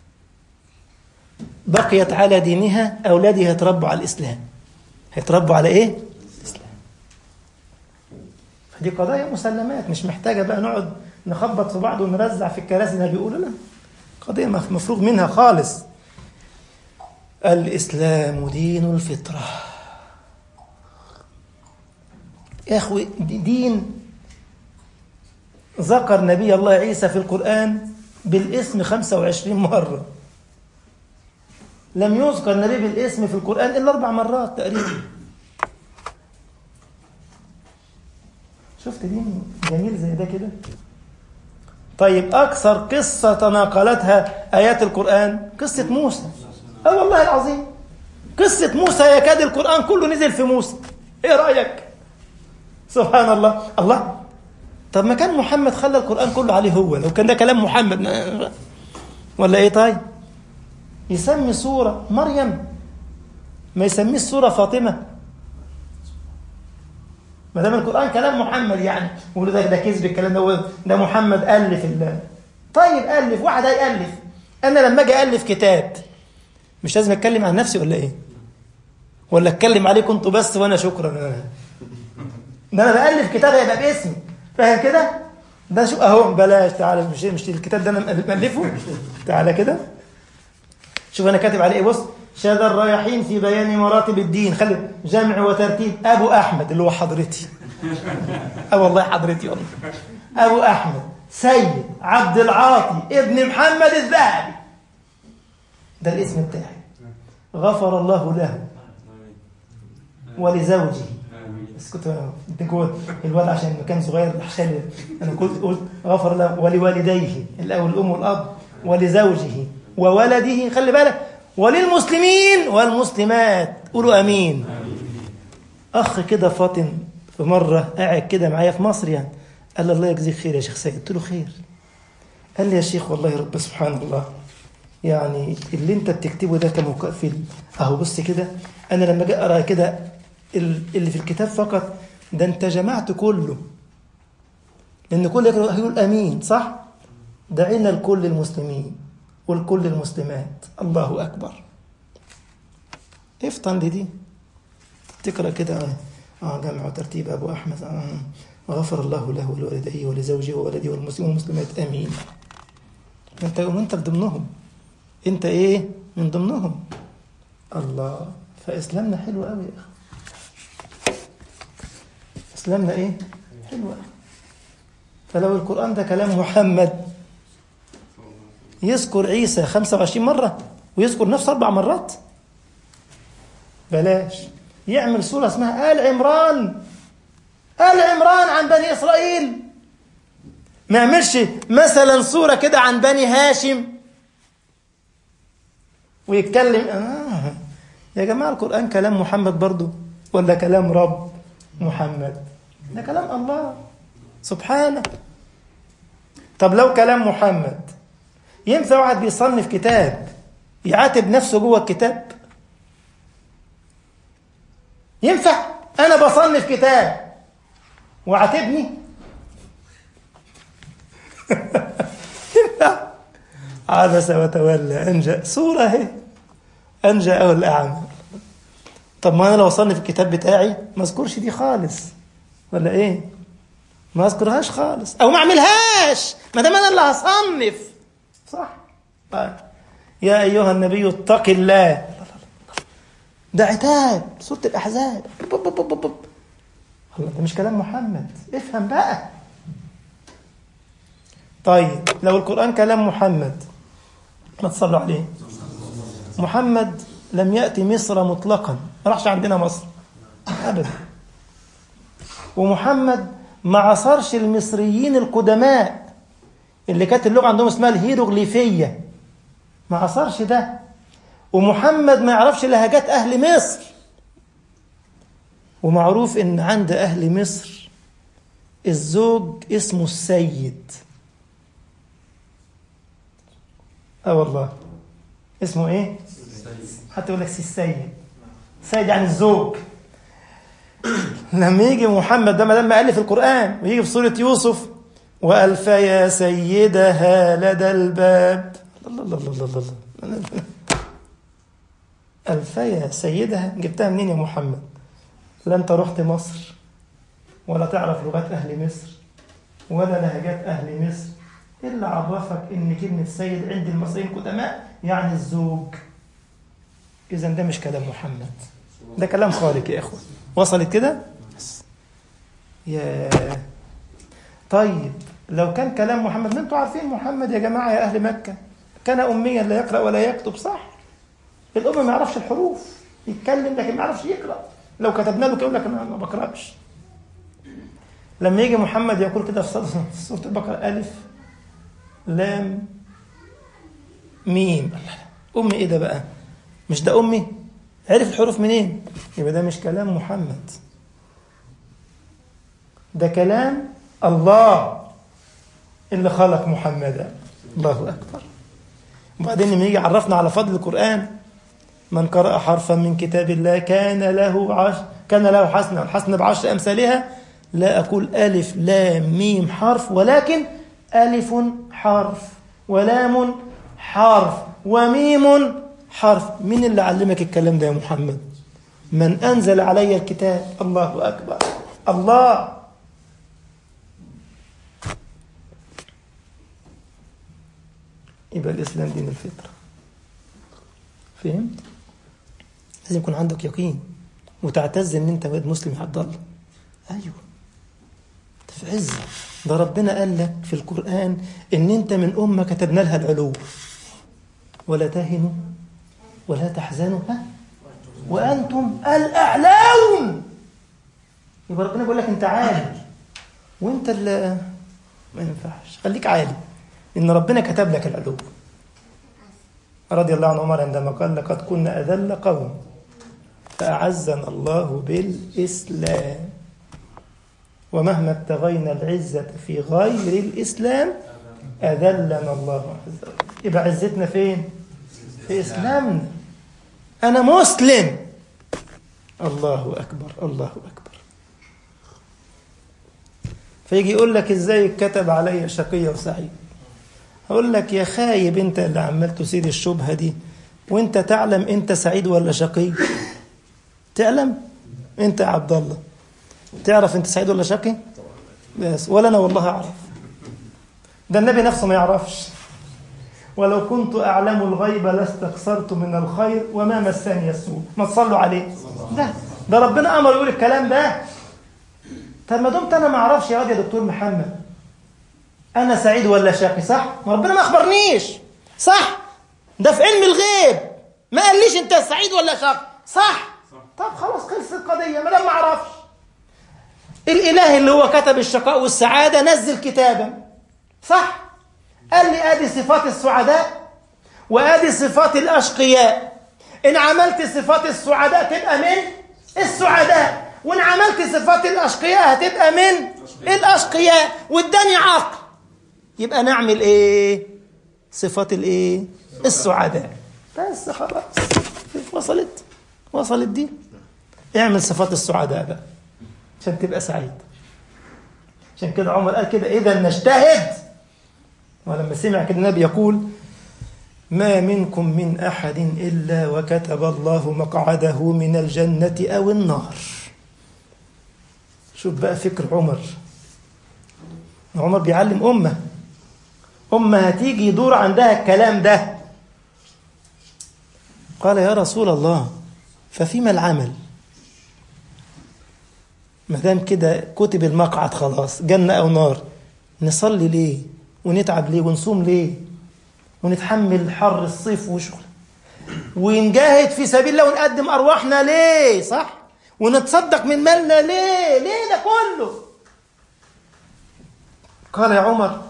بقيت على دينها، أولادها يتربوا على الإسلام. هيتربوا على إيه؟ الإسلام. فدي قضايا مسلمات، مش محتاجة بقى نقعد نخبط في بعض ونرزع في الكراسي اللي بيقولوا، لا، قضية مفروغ منها خالص. الإسلام دين الفطرة يا أخوي، دين ذكر نبي الله عيسى في القرآن بالاسم خمسة وعشرين مرة، لم يذكر نبي بالاسم في القرآن إلا أربع مرات تقريبا. شفت دين جميل زي ده كده؟ طيب، أكثر قصة تناقلتها آيات القرآن قصة موسى. أه والله العظيم، قصة موسى يكاد القرآن كله نزل في موسى. إيه رأيك؟ سبحان الله. الله، طب ما كان محمد خلى القرآن كله عليه هو، لو كان ده كلام محمد ولا إيه؟ طيب، يسمي سورة مريم، ما يسميه السورة فاطمة، ما دام القرآن كلام محمد يعني، ويقولوا ده ده كذب الكلام ده، ده محمد ألف الله. طيب ألف، واحد هيألف. أنا لما أجي ألف كتاب مش لازم أتكلم عن نفسي ولا إيه؟ ولا أتكلم عليكم أنتوا بس وأنا شكرا؟ ده أنا بألف كتاب هيبقى باسمي، فاهم كده؟ ده شو أهو، بلاش، تعالى، مش مش الكتاب ده أنا مألفه، تعالى كده شوف أنا كاتب عليه إيه. بص، شذا الرايحين في بيان مراتب الدين، خلي جمع وترتيب، أبو أحمد اللي هو حضرتي. أه والله حضرتي والله. أبو أحمد سيد عبد العاطي ابن محمد الذهبي، ده الاسم بتاعي. غفر الله له ولزوجه. بس كنت جوه الولد عشان المكان صغير، عشان أنا كنت قلت غفر له ولوالديه، الأول الأم والأب، ولزوجه وولده، خلي بالك، وللمسلمين والمسلمات، قولوا أمين. أخ كده فاطن في مرة قاعد كده معايا في مصر يعني، قال لي الله يجزيك خير يا شيخ سيد. قلت له خير. قال لي يا شيخ والله رب سبحان الله، يعني اللي انت بتكتبه ده كمكفل اهو، بص كده، انا لما جاء اقرا كده اللي في الكتاب فقط، ده انت جمعت كله، لان كل يقرأ هيقول امين، صح؟ دعينا لكل المسلمين والكل المسلمات، الله اكبر. افطن لدي، تقرا كده اه جمع وترتيب ابو احمد، آه غفر الله له ولوالديه ولزوجه وولده والمسلمين والمسلمات امين. انت وانت في ضمنهم، انت ايه من ضمنهم. الله، فاسلامنا حلو قوي يا اخي، اسلامنا ايه حلو قوي. فلو القرآن ده كلام محمد، يذكر عيسى خمسة وعشرين مرة ويذكر نفسه أربع مرات، بلاش. يعمل سورة اسمها آل عمران، آل عمران عن بني إسرائيل، ما يعملش مثلا سورة كده عن بني هاشم ويتكلم. آه. يا جماعة القرآن كلام محمد برضو ولا كلام رب محمد؟ ده كلام الله سبحانه. طب لو كلام محمد، ينفع واحد بيصنف كتاب يعاتب نفسه جوه الكتاب؟ ينفع أنا بصنف كتاب وعاتبني؟ عبس وتولى أن جاء سورة اهي أن جاءه الأعمى. طب ما أنا لو وصلني في الكتاب بتاعي ما أذكرش دي خالص ولا إيه؟ ما أذكرهاش خالص أو ما أعملهاش ما دام أنا اللي هصنف صح؟ طيب. يا أيها النبي اتق الله ده عتاب سورة الأحزاب. بب بب بب بب. الله ده مش كلام محمد افهم بقى. طيب لو القرآن كلام محمد ما تصلوا عليه. محمد لم يأتي مصر مطلقا ما راحش عندنا مصر أبدا. ومحمد ما عصرش المصريين القدماء اللي كانت اللغة عندهم اسمها الهيروغليفية ما عصرش ده. ومحمد ما يعرفش لهجات أهل مصر. ومعروف إن عند أهل مصر الزوج اسمه السيد. اه والله اسمه ايه؟ حتى يقول لك سي السيد. السيد يعني الزوج. لما يجي محمد ده ما دام ألف القرآن ويجي في سورة يوسف وألف يا سيدها لدى الباب الله الله الله الله الله ألف يا سيدها جبتها منين يا محمد؟ لا أنت رحت مصر ولا تعرف لغات أهل مصر ولا لهجات أهل مصر. إلا عرفك إن كلمة سيد عند المصريين القدماء يعني الزوج. إذن ده مش كلام محمد ده كلام خالق يا إخوة. وصلت كده؟ يا طيب لو كان كلام محمد ما انتوا عارفين محمد يا جماعة يا أهل مكة كان أميا لا يقرأ ولا يكتب صح؟ الأم ما يعرفش الحروف يتكلم لكن ما يعرفش يقرأ. لو كتبنا له يقول لك أنا ما بقرأش. لما يجي محمد يقول كده في سورة البقرة ألف لام ميم أمي إيه ده بقى؟ مش ده أمي؟ عرف الحروف منين؟ يبقى ده مش كلام محمد ده كلام الله اللي خلق محمدا. الله أكبر. وبعدين لما يجي عرفنا على فضل القرآن من قرأ حرفا من كتاب الله كان له عشر كان له حسنة الحسنة بعشر أمثالها. لا أقول ألف لام ميم حرف ولكن ألف حرف ولام حرف وميم حرف. مين اللي علمك الكلام ده يا محمد؟ من أنزل علي الكتاب. الله أكبر الله. يبقى الإسلام دين الفطرة. فهمت؟ لازم يكون عندك يقين وتعتز ان انت ولد مسلم يا عبد الله. ايوه انت في عزه. ده ربنا قال لك في القرآن ان انت من امه كتبنا لها العلو ولا تهنوا ولا تحزنوا وانتم الاعلون. يبقى ربنا بيقول لك انت عالي وانت اللي ما ينفعش. خليك عالي ان ربنا كتب لك العلو. رضي الله عن عمر عندما قال لقد كنا اذل قوم فأعزنا الله بالإسلام ومهما ابتغينا العزة في غير الإسلام أذلنا الله عز وجل. يبقى عزتنا فين؟ في إسلامنا. أنا مسلم. الله أكبر الله أكبر. فيجي يقول لك إزاي كتب علي شقي وسعيد. أقول لك يا خايب أنت اللي عمال تثير الشبهة دي وأنت تعلم أنت سعيد ولا شقي؟ تعلم انت يا عبد الله تعرف انت سعيد ولا شقي؟ بس ولا انا والله اعرف. ده النبي نفسه ما يعرفش. ولو كنت اعلم الغيب لاستكثرت من الخير وما مسني السوء. ما تصلوا عليه. ده ده ربنا امر يقول الكلام ده. طب ما دمت انا ما اعرفش يا واد يا دكتور محمد انا سعيد ولا شقي صح؟ ما ربنا ما اخبرنيش صح؟ ده في علم الغيب ما قاليش انت سعيد ولا شقي صح؟ طب خلاص خلصت القضية ما دام ما اعرفش. الإله اللي هو كتب الشقاء والسعادة نزل كتابا صح؟ قال لي آدي صفات السعداء وآدي صفات الأشقياء. إن عملت صفات السعداء تبقى من السعداء وإن عملت صفات الأشقياء هتبقى من الأشقياء. واداني عقل يبقى نعمل إيه؟ صفات الإيه؟ السعداء. بس خلاص وصلت وصلت دي. اعمل صفات السعداء بقى عشان تبقى سعيد. عشان كده عمر قال كده إذا نجتهد. ولما سمع كده النبي يقول ما منكم من أحد إلا وكتب الله مقعده من الجنة أو النار. شوف بقى فكر عمر. عمر بيعلم أمة أمة هتيجي يدور عندها الكلام ده. قال يا رسول الله ففيما العمل؟ مادام كده كتب المقعد خلاص جنة أو نار، نصلي ليه ونتعب ليه ونصوم ليه ونتحمل حر الصيف وشغل ونجاهد في سبيل الله ونقدم أرواحنا ليه؟ صح؟ ونتصدق من مالنا ليه؟ ليه ده كله؟ قال يا عمر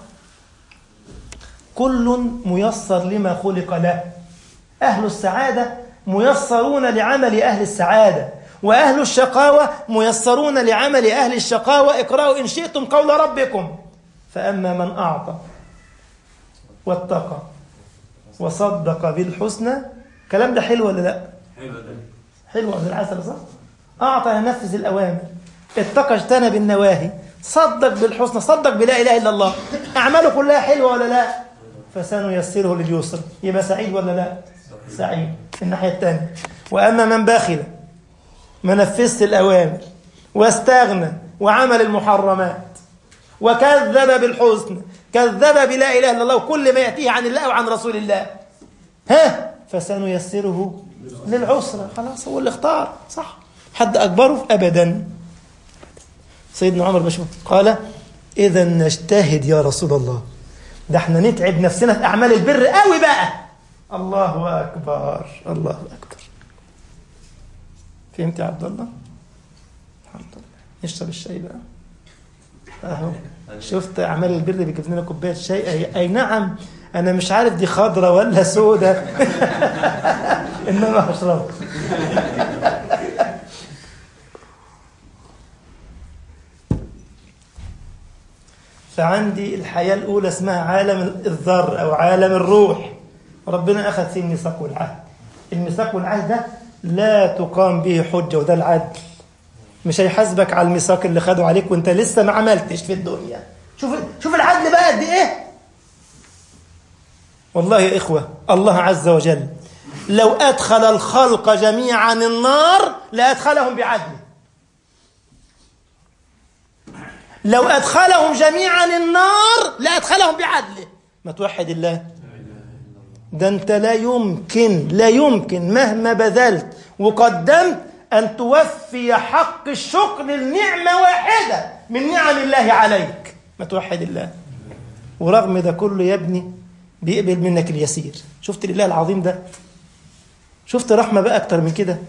كل ميسر لما خلق له. أهل السعادة ميسرون لعمل أهل السعادة، وأهل الشقاوة ميسرون لعمل أهل الشقاوة. اقرأوا إن شئتم قول ربكم فأما من أعطى واتقى وصدق بالحسنى. كلام ده حلو ولا لا؟ حلو ده حلو عبد العسل صح؟ أعطى ينفذ الأوامر، اتقى اجتنب النواهي، صدق بالحسنى، صدق بلا إله إلا الله، أعماله كلها حلوة ولا لا؟ فسنيسره لليسر. يبقى سعيد ولا لا؟ سعيد. في الناحية الثانية وأما من بخل ما نفذت الأوامر واستغنى وعمل المحرمات وكذب بالحسنى، كذب بلا إله إلا الله وكل ما يأتيه عن الله وعن رسول الله، ها فسنيسره للعسرة. خلاص هو اللي اختار صح، حد أكبره أبدا. سيدنا عمر بشوف قال إذا نجتهد يا رسول الله، ده احنا نتعب نفسنا في أعمال البر قوي بقى. الله أكبر الله أكبر. فهمت يا عبد الله؟ الحمد لله. نشرب الشاي بقى اهو. شفت أعمال البر بيجيب لنا كوباية شاي. أي, أي نعم أنا مش عارف دي خضرة ولا سودة إنما أشرب. فعندي الحياة الأولى اسمها عالم الذر أو عالم الروح. ربنا أخذ فيه الميثاق والعهد. الميثاق والعهد ده لا تقام به حجة، وده العدل. مش هيحاسبك على الميثاق اللي خده عليك وانت لسه ما عملتش في الدنيا. شوف شوف العدل بقى قد ايه. والله يا إخوة الله عز وجل لو أدخل الخلق جميعا النار لأدخلهم بعدله. لو أدخلهم جميعا النار لأدخلهم بعدله. ما توحد الله. ده أنت لا يمكن لا يمكن مهما بذلت وقدمت أن توفي حق الشكر للنعمة واحدة من نعم الله عليك. ما توحد الله. ورغم ده كله يا ابني بيقبل منك اليسير. شفت الإله العظيم ده؟ شفت رحمة بقى أكتر من كده؟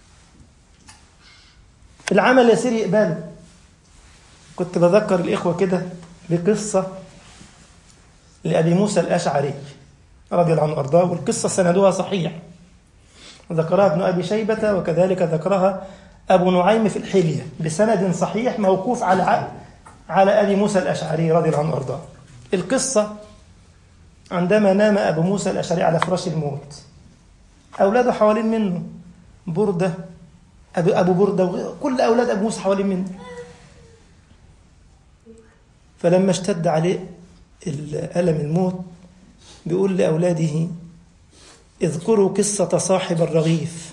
العمل يسير يقبله. كنت بذكر الإخوة كده بقصة لأبي موسى الأشعري رضي الله عنه وأرضاه، والقصة سندها صحيح، ذكرها ابن أبي شيبة وكذلك ذكرها أبو نعيم في الحلية بسند صحيح موقوف على على أبي موسى الأشعري رضي الله عنه وأرضاه. القصة عندما نام أبو موسى الأشعري على فراش الموت، أولاده حوالين منه، بردة أبو, أبو بردة وكل أولاد أبو موسى حوالين منه. فلما اشتد عليه ألم الموت بيقول لأولاده اذكروا قصة صاحب الرغيف.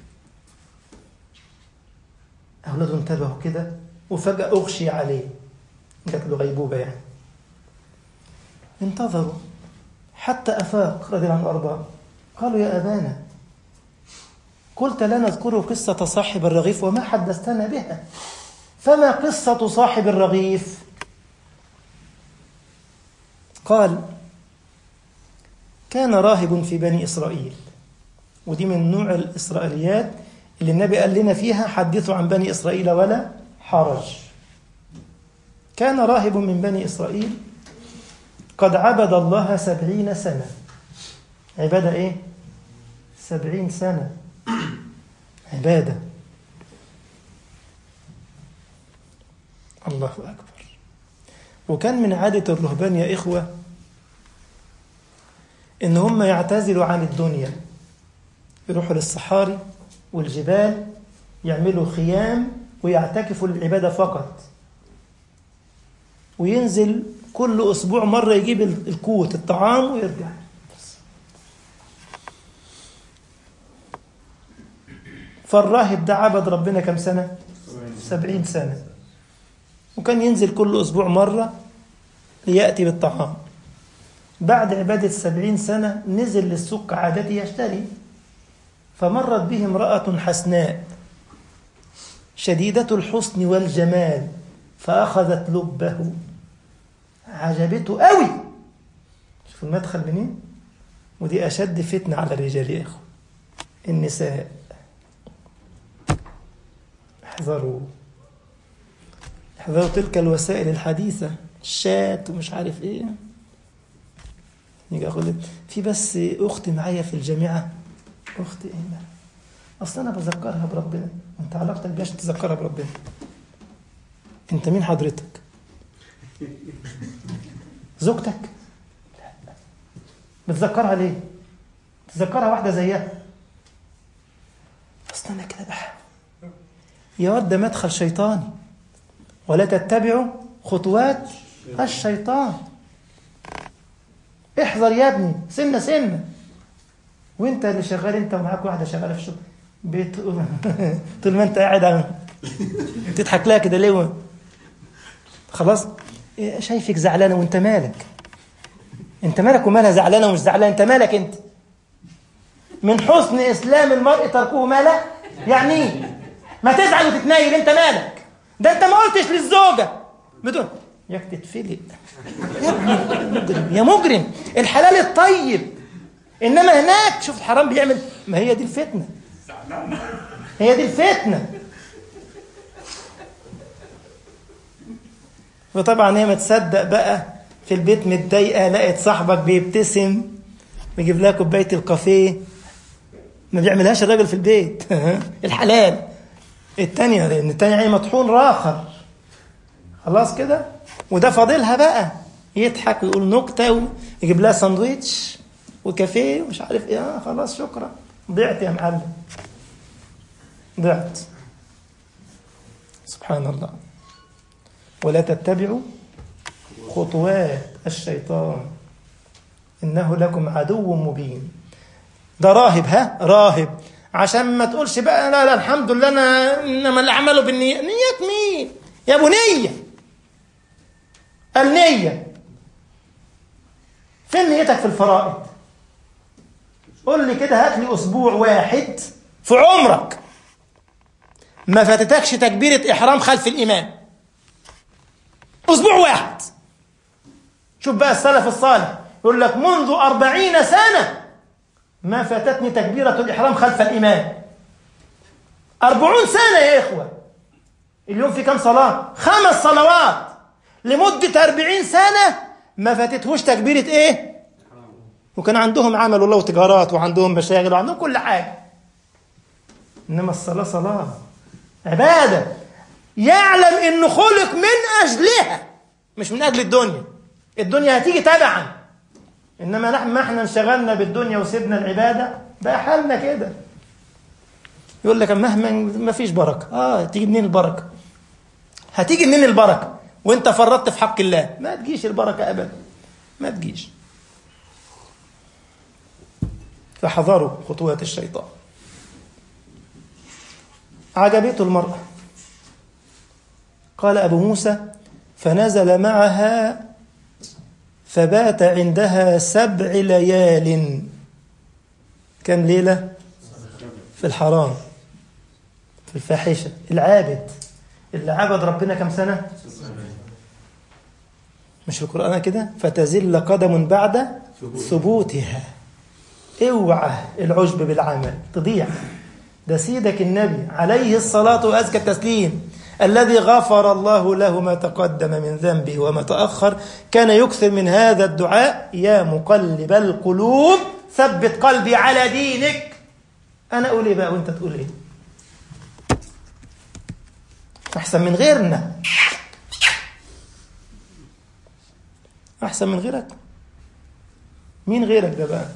أولاده انتبهوا كده وفجأة أغشي عليه، جات له غيبوبة يعني. انتظروا حتى أفاق رضي الله عنه وأرضاه. قالوا يا أبانا قلت لا نذكر قصة صاحب الرغيف وما حدثتنا بها، فما قصة صاحب الرغيف؟ قال كان راهب في بني إسرائيل، ودي من نوع الإسرائيليات اللي النبي قال لنا فيها حدثوا عن بني إسرائيل ولا حرج. كان راهب من بني إسرائيل قد عبد الله سبعين سنة. عبادة إيه؟ سبعين سنة عبادة. الله أكبر. وكان من عادة الرهبان يا إخوة إن هم يعتزلوا عن الدنيا، يروحوا للصحاري والجبال يعملوا خيام ويعتكفوا للعبادة فقط، وينزل كل أسبوع مرة يجيب القوت الطعام ويرجع. فالراهب ده عبد ربنا كم سنة؟ سبعين سنة. وكان ينزل كل أسبوع مرة ليأتي بالطعام. بعد عبادة سبعين سنة نزل للسوق كعادته يشتري، فمرت به امرأة حسناء شديدة الحسن والجمال فأخذت لبه، عجبته قوي. شوف المدخل منين؟ ودي أشد فتنة على الرجال يا إخوة، النساء. احذروا احذروا تلك الوسائل الحديثة، الشات ومش عارف ايه. يجي اقول لك في بس اختي معايا في الجامعة، اختي ايه ده؟ اصل انا بذكرها بربنا. انت علاقتك بيش تذكرها بربنا؟ انت مين حضرتك؟ زوجتك؟ لا. بتذكرها ليه؟ تذكرها واحدة زيها. اصل انا كده بحب يا ود، ده مدخل شيطاني. ولا تتبعوا خطوات الشيطان. احذر يا ابني، سنة سنة. وانت اللي شغال، انت ومعاك واحدة شغالة في الشغل بيت... طول ما انت قاعد عم تضحك لها كده ليه؟ خلاص شايفك زعلانة، وانت مالك؟ انت مالك ومالها زعلانة ومش زعلانة؟ انت مالك انت؟ من حسن اسلام المرء تركه ما لا يعني. ما تزعل وتتنايل، انت مالك؟ ده انت ما قلتش للزوجة بدون ياك تتفلق يا ابني مجرم يا مجرم. الحلال الطيب، انما هناك شوف الحرام بيعمل. ما هي دي الفتنة، هي دي الفتنة. وطبعا هي ما تصدق بقى في البيت متضايقة، لقيت صاحبك بيبتسم بيجيب لها كوباية الكافيه، ما بيعملهاش الراجل في البيت. الحلال التانية، لأن التانية عين مطحون راخر خلاص كده، وده فاضلها بقى يضحك ويقول نكتة ويجيب لها ساندويتش وكافيه ومش عارف ايه. آه خلاص شكرا، ضعت يا معلم، ضعت. سبحان الله. ولا تتبعوا خطوات الشيطان إنه لكم عدو مبين. ده راهب، ها راهب، عشان ما تقولش بقى لا لا الحمد لله انا انما اللي عمله بالنية. نية مين يا ابو نية؟ النية فين؟ نيتك في الفرائض. قول لي كده، هات لي اسبوع واحد في عمرك ما فاتتكش تكبيرة احرام خلف الامام. اسبوع واحد. شوف بقى السلف الصالح يقول لك منذ أربعين سنة ما فاتتني تكبيرة الإحرام خلف الإمام. أربعون سنة يا إخوة. اليوم في كم صلاة؟ خمس صلوات. لمدة أربعين سنة ما فاتتهوش تكبيرة إيه؟ وكان عندهم عمل والله وتجارات وعندهم مشاغل وعندهم كل حاجة. إنما الصلاة صلاة عبادة، يعلم إنه خلق من أجلها مش من أجل الدنيا. الدنيا هتيجي تبعا، إنما نحن ما احنا انشغلنا بالدنيا وسيبنا العبادة بقى حالنا كده. يقول لك مهما ما فيش بركة. آه تيجي منين البركة؟ هتيجي منين البركة وانت فرطت في حق الله؟ ما تجيش البركة أبدا، ما تجيش. فحذروا خطوات الشيطان. عجبته المرأة. قال أبو موسى فنزل معها فبات عندها سبع ليال. كم ليلة؟ في الحرام، في الفاحشة. العابد اللي عبد ربنا كم سنة؟ مش القرآن كده؟ فتزل قدم بعد ثبوتها. اوعى العجب بالعمل تضيع. ده سيدك النبي عليه الصلاة وأزكى التسليم الذي غفر الله له ما تقدم من ذنبه وما تأخر كان يكثر من هذا الدعاء: يا مقلب القلوب ثبت قلبي على دينك. أنا أقول إيه بقى وأنت تقول إيه؟ أحسن من غيرنا، أحسن من غيرك. مين غيرك ده بقى؟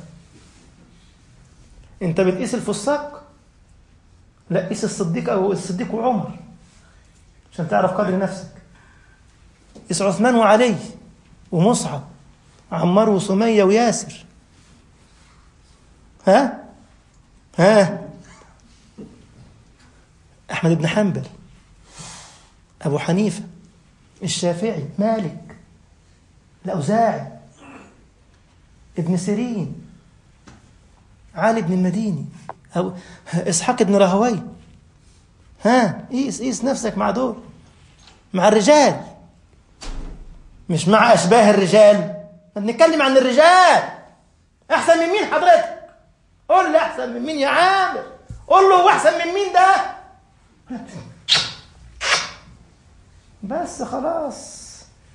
أنت بتقيس الفساق؟ لا، قيس الصديق أو الصديق وعمر عشان تعرف قدر نفسك. قيس عثمان وعلي ومصعب، عمار وسمية وياسر. ها ها أحمد بن حنبل، أبو حنيفة، الشافعي، مالك، الأوزاعي، ابن سيرين، علي بن المديني، أو إسحاق بن راهوي. ها قيس قيس نفسك مع دول، مع الرجال، مش مع أشباه الرجال. بنتكلم عن الرجال. أحسن من مين حضرتك؟ قول لي أحسن من مين يا عامر؟ قول له أحسن من مين ده؟ بس خلاص،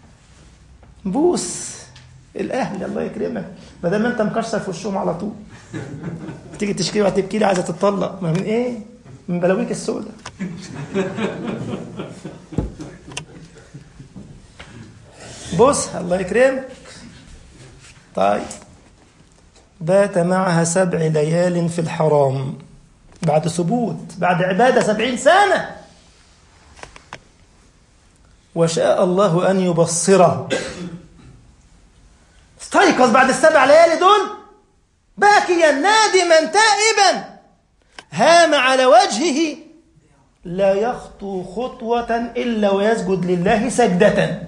بوس الأهل الله يكرمك، بدل ما أنت مكشر في وشهم على طول. تيجي تشكي وتبكي لي عايزة تتطلق، ما من إيه؟ من بلاويك السوداء. بص الله يكرمك. طيب، بات معها سبع ليال في الحرام بعد ثبوت، بعد عبادة سبعين سنة، وشاء الله أن يبصره. استيقظ بعد السبع ليالي دول باكيا نادما تائبا، هام على وجهه لا يخطو خطوة إلا ويسجد لله سجدة.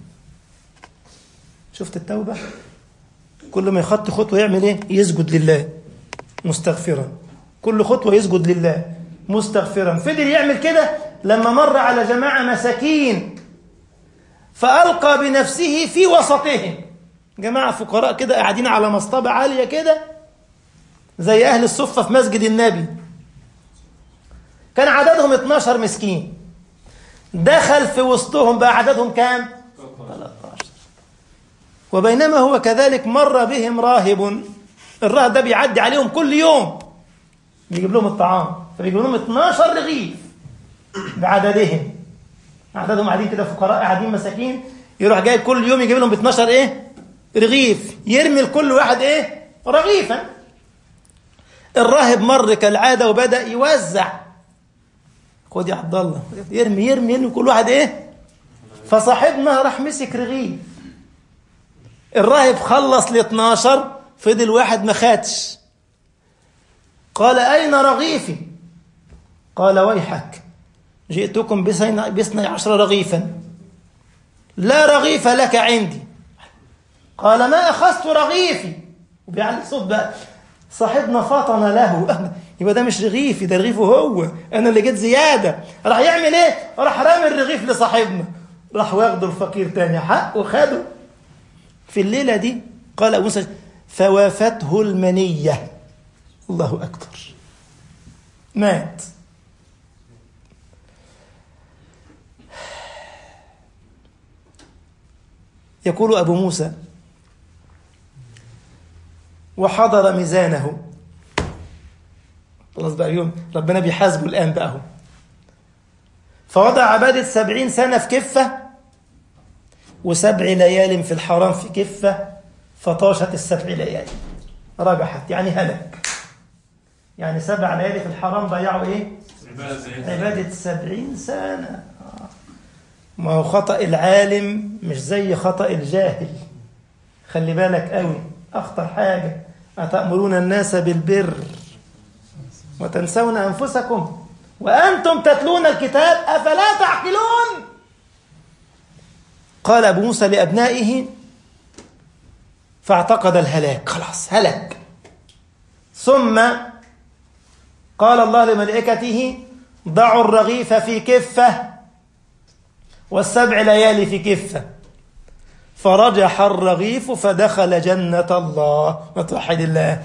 شفت التوبة؟ كل ما يخطي خطوة يعمل ايه؟ يسجد لله مستغفرا، كل خطوة يسجد لله مستغفرا. فضل يعمل كده لما مر على جماعة مساكين فألقى بنفسه في وسطهم، جماعة فقراء كده قاعدين على مصطبة عالية كده زي أهل الصفة في مسجد النبي، كان عددهم اتناشر مسكين، دخل في وسطهم بقى عددهم كام؟ ثلاثة عشر. وبينما هو كذلك مر بهم راهب، الراهب ده بيعدي عليهم كل يوم بيجيب لهم الطعام، فبيجيب لهم اتناشر رغيف بعددهم، عددهم قاعدين كده فقراء قاعدين مساكين، يروح جاي كل يوم يجيب لهم اتناشر ايه؟ رغيف، يرمي لكل واحد ايه؟ رغيفا. الراهب مر كالعادة وبدأ يوزع، خد يا عبد الله، يرمي يرمي يرمي كل واحد ايه؟ فصاحبنا راح مسك رغيف، الراهب خلص ل اتناشر، فضل واحد ما خدش. قال أين رغيفي؟ قال ويحك، جئتكم باثني عشر رغيفا، لا رغيف لك عندي. قال ما أخذت رغيفي، وبيعلي صوت بقى. صاحبنا فطن له، يبقى ده مش رغيفي، ده رغيفه هو، أنا اللي جيت زيادة. راح يعمل إيه؟ راح رامي الرغيف لصاحبنا، راح واخده الفقير تاني حق وخده. في الليلة دي قال أبو موسى فوافته المنية، الله أكبر، مات. يقول أبو موسى وحضر ميزانه، خلاص بقى اليوم ربنا بيحاسبه الآن بقى هو. فوضع عبادة سبعين سنة في كفة وسبع ليال في الحرام في كفة، فطاشت السبع ليالي، ربحت يعني هلك. يعني سبع ليالي في الحرام ضيعوا ايه؟ عبادة سبعين سنة. ما هو خطأ العالم مش زي خطأ الجاهل، خلي بالك قوي، أخطر حاجة. أتأمرون الناس بالبر وتنسون أنفسكم وأنتم تتلون الكتاب أفلا تعقلون. قال أبو موسى لأبنائه فاعتقد الهلاك، خلاص هلك. ثم قال الله لملائكته ضعوا الرغيف في كفة والسبع ليالي في كفة، فرجح الرغيف فدخل جنة الله. وتوحد الله.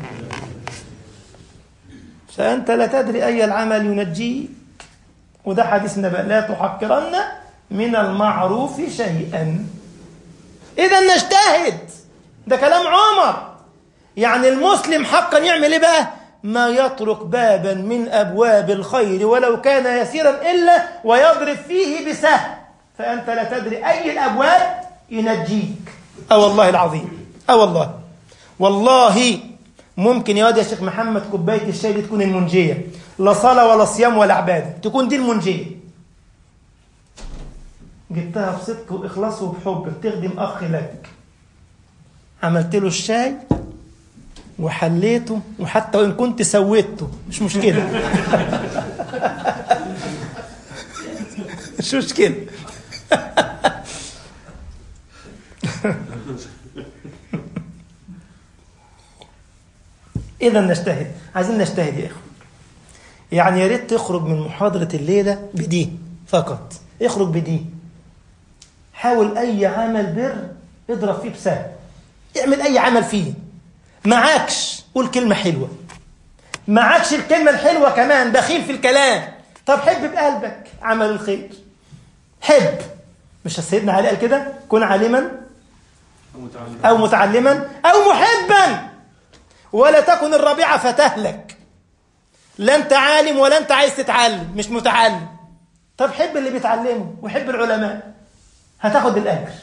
فأنت لا تدري أي العمل ينجيك، وده حديث النبي لا تحقرن من المعروف شيئا. إذا نجتهد، ده كلام عمر. يعني المسلم حقا يعمل إيه بقى؟ ما يترك بابا من أبواب الخير ولو كان يسيرا إلا ويضرب فيه بسهم، فأنت لا تدري أي الأبواب ينجيك. أو والله العظيم، أو والله والله ممكن يا واد يا شيخ محمد كوباية الشاي دي تكون المنجية، لا صلاة ولا صيام ولا عبادة، تكون دي المنجية. جبتها بصدق وإخلاص وبحب، بتخدم أخ لك، عملت له الشاي وحليته، وحتى وإن كنت سويته مش مشكلة. مش مشكلة. إذا نجتهد، عايزين نجتهد يا إخوة. يعني يا ريت تخرج من محاضرة الليلة بدي فقط، اخرج بدي. حاول أي عمل بر اضرب فيه بسهم، اعمل أي عمل فيه. معاكش قول كلمة حلوة، معاكش الكلمة الحلوة كمان بخيل في الكلام. طب حب بقلبك عمل الخير، حب. مش سيدنا علي قال كده؟ كن عالما أو متعلما أو محبا، ولا تكن الرابعة فتهلك. لا انت عالم ولا انت عايز تتعلم، مش متعلم. طب حب اللي بيتعلموا وحب العلماء، هتاخد الأجر.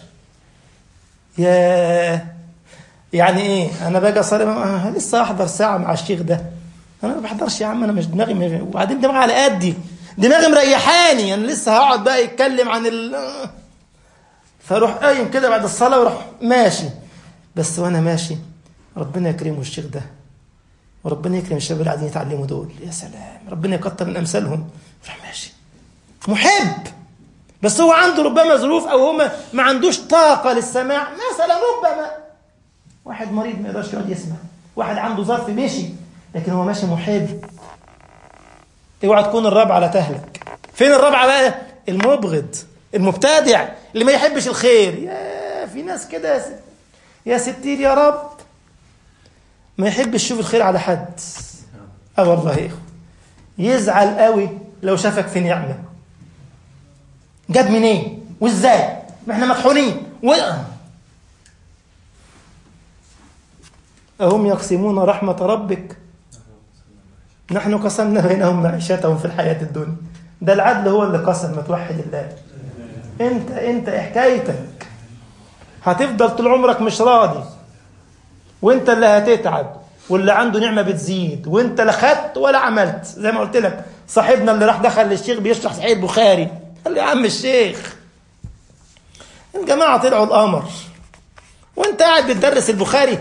يا يعني ايه انا باجي اصلي آه لسه احضر ساعه مع الشيخ ده؟ انا ما بحضرش يا عم، انا مش دماغي م... وبعدين دماغي على قدي، دماغي مريحاني، انا لسه هقعد بقى يتكلم عن ال فاروح قايم كده بعد الصلاه واروح ماشي. بس وانا ماشي ربنا يكرمه الشيخ ده، وربنا يكرم الشباب اللي قاعدين يتعلموا دول، يا سلام ربنا يكتر من امثالهم. راح ماشي محب، بس هو عنده ربما ظروف او هو ما عندوش طاقه للسماع مثلا. ربما واحد مريض ما يقدرش يقعد يسمع، واحد عنده ظرف ماشي، لكن هو ماشي محب. اوعى تكون الرابعه لا تهلك. فين الرابعه بقى؟ المبغض المبتدع اللي ما يحبش الخير. يا في ناس كده يا, ست... يا ستير يا رب، ما يحبش يشوف الخير على حد. اه والله يا اخو، يزعل قوي لو شافك في نعمه. جاب منين وازاي؟ ما احنا مطحونين و... أهم يقسمون رحمة ربك نحن قسمنا بينهم معيشتهم في الحياة الدنيا. ده العدل هو اللي قسم، ما توحد الله. انت انت حكايتك هتفضل طول عمرك مش راضي، وانت اللي هتتعب، واللي عنده نعمة بتزيد، وانت لا خدت ولا عملت. زي ما قلت لك صاحبنا اللي راح دخل للشيخ بيشرح صحيح البخاري، قال له يا عم الشيخ الجماعة طلعوا القمر وانت قاعد بتدرس البخاري.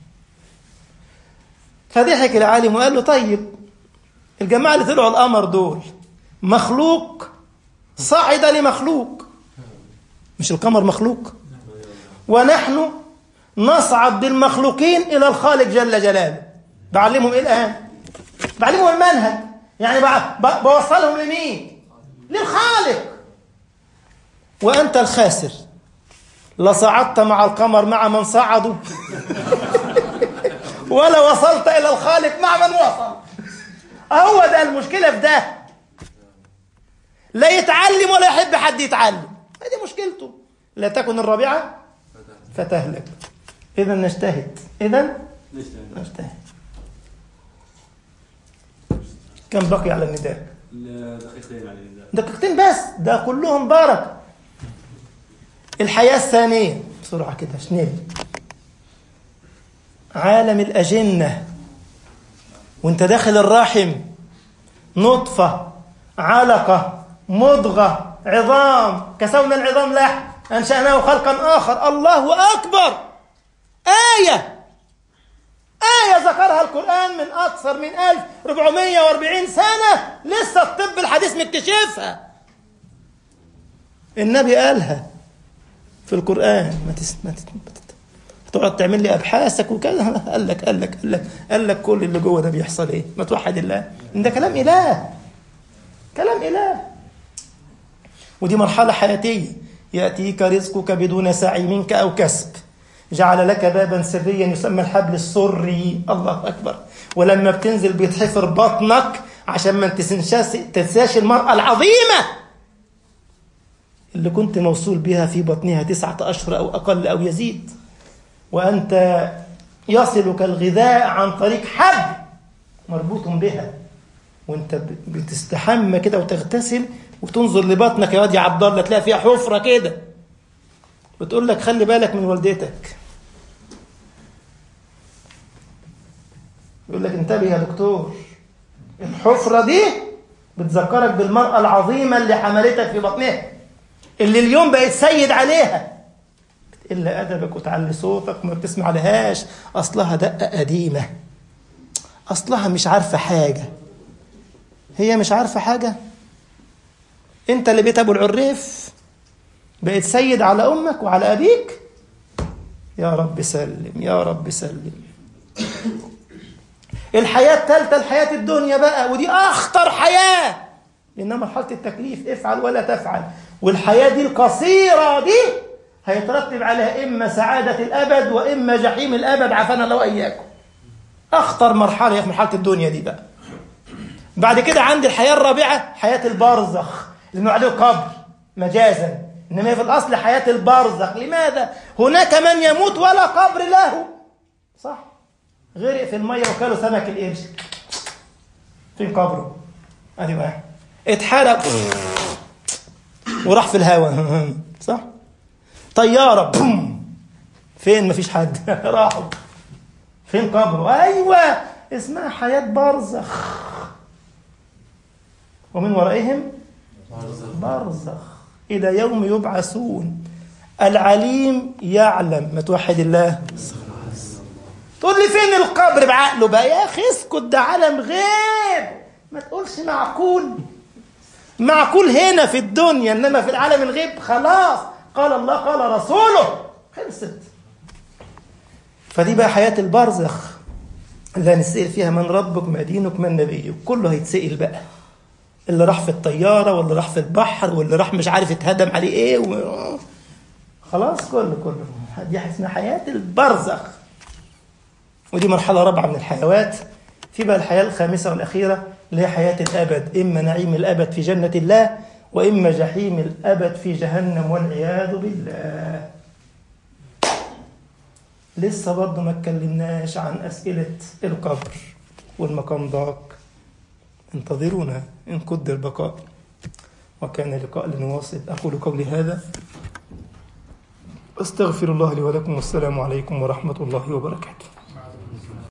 فضحك العالم وقال له طيب الجماعة اللي طلعوا القمر دول مخلوق صعد لمخلوق، مش القمر مخلوق؟ ونحن نصعد بالمخلوقين إلى الخالق جل جلاله. بعلمهم إيه الآن؟ بعلمهم المنهج، يعني بوصلهم لمين؟ للخالق. وأنت الخاسر، لا صعدت مع القمر مع من صعدوا ولا وصلت إلى الخالق مع من وصل. هو ده المشكلة في ده، لا يتعلم ولا يحب حد يتعلم، هذه مشكلته. لا تكن الرابعة فتهلك. إذا نجتهد، إذا نجتهد. كم بقي على النداء؟ دقيقتين على النداء. دقيقتين بس، ده كلهم بركة. الحياة الثانية بسرعة كده شنيل. عالم الأجنة، وانت داخل الرحم نطفة علقة مضغة عظام، كسونا العظام لحم أنشأناه خلقا آخر. الله أكبر. آية آية ذكرها القرآن من أكثر من ألف وأربعمائة وأربعين سنة، لسه الطب الحديث مكتشفها. النبي قالها في القرآن. ما تس... ما تس... تقعد تعمل لي ابحاثك وكذا. قال لك قال لك قال لك قال لك كل اللي جوه ده بيحصل ايه؟ ما توحد الله. ده كلام اله، كلام اله. ودي مرحله حياتيه. ياتيك رزقك بدون سعي منك او كسب، جعل لك بابا سريا يسمى الحبل السري. الله اكبر. ولما بتنزل بيتحفر بطنك عشان ما تنساش المراه العظيمه اللي كنت موصول بها في بطنها تسعه اشهر او اقل او يزيد، وأنت يصلك الغذاء عن طريق حبل مربوط بها، وأنت بتستحمى كده وتغتسل وتنظر لبطنك يا واد يا عبد الله تلاقي فيها حفرة كده، بتقول لك خلي بالك من والدتك. يقول لك انتبه يا دكتور، الحفرة دي بتذكرك بالمرأة العظيمة اللي حملتك في بطنها، اللي اليوم بقيت سيد عليها. إلا أدبك وتعلي صوتك ما بتسمع لهاش، أصلها دقة قديمة، أصلها مش عارفة حاجة. هي مش عارفة حاجة. انت اللي بيت ابو العريف بقيت سيد على امك وعلى ابيك. يا رب سلم يا رب سلم. الحياة الثالثة الحياة الدنيا بقى، ودي اخطر حياة، لانها مرحلة التكليف، افعل ولا تفعل. والحياة دي القصيرة دي هيترتب عليها اما سعادة الابد واما جحيم الابد، عافانا الله واياكم. اخطر مرحلة هي في مرحلة الدنيا دي بقى. بعد كده عندي الحياة الرابعة حياة البرزخ، لأنه عليه قبر مجازا، إنما في الأصل حياة البرزخ. لماذا؟ هناك من يموت ولا قبر له. صح؟ غرق في المية وكاله سمك القرش، فين قبره؟ أدي واحد اتحرق وراح في الهواء. صح؟ طيارة فين؟ مفيش حد راحوا، فين قبره؟ أيوة، اسمها حياة برزخ. ومن ورائهم برزخ إلى يوم يبعثون. العليم يعلم. ما توحد الله. تقول لي فين القبر بعقله بقى؟ يا أخي اسكت، ده عالم غيب، ما تقولش معقول. معقول هنا في الدنيا، إنما في العالم الغيب خلاص قال الله قال رسوله، خلصت. فدي بقى حياة البرزخ اللي هنسأل فيها من ربك ما دينك من نبيك. كله هيتسأل بقى، اللي راح في الطيارة واللي راح في البحر واللي راح مش عارف اتهدم عليه ايه و... خلاص كله كله. دي اسمها حياة البرزخ، ودي مرحلة رابعة من الحيوات. في بقى الحياة الخامسة والأخيرة اللي هي حياة الأبد، إما نعيم الأبد في جنة الله وإما جحيم الأبد في جهنم والعياذ بالله. لسه برضه ما اتكلمناش عن أسئلة القبر والمقام ضاق. انتظرونا إن قدر البقاء، وكان لقاء لنواصل. أقول قولي هذا، أستغفر الله لي ولكم، والسلام عليكم ورحمة الله وبركاته.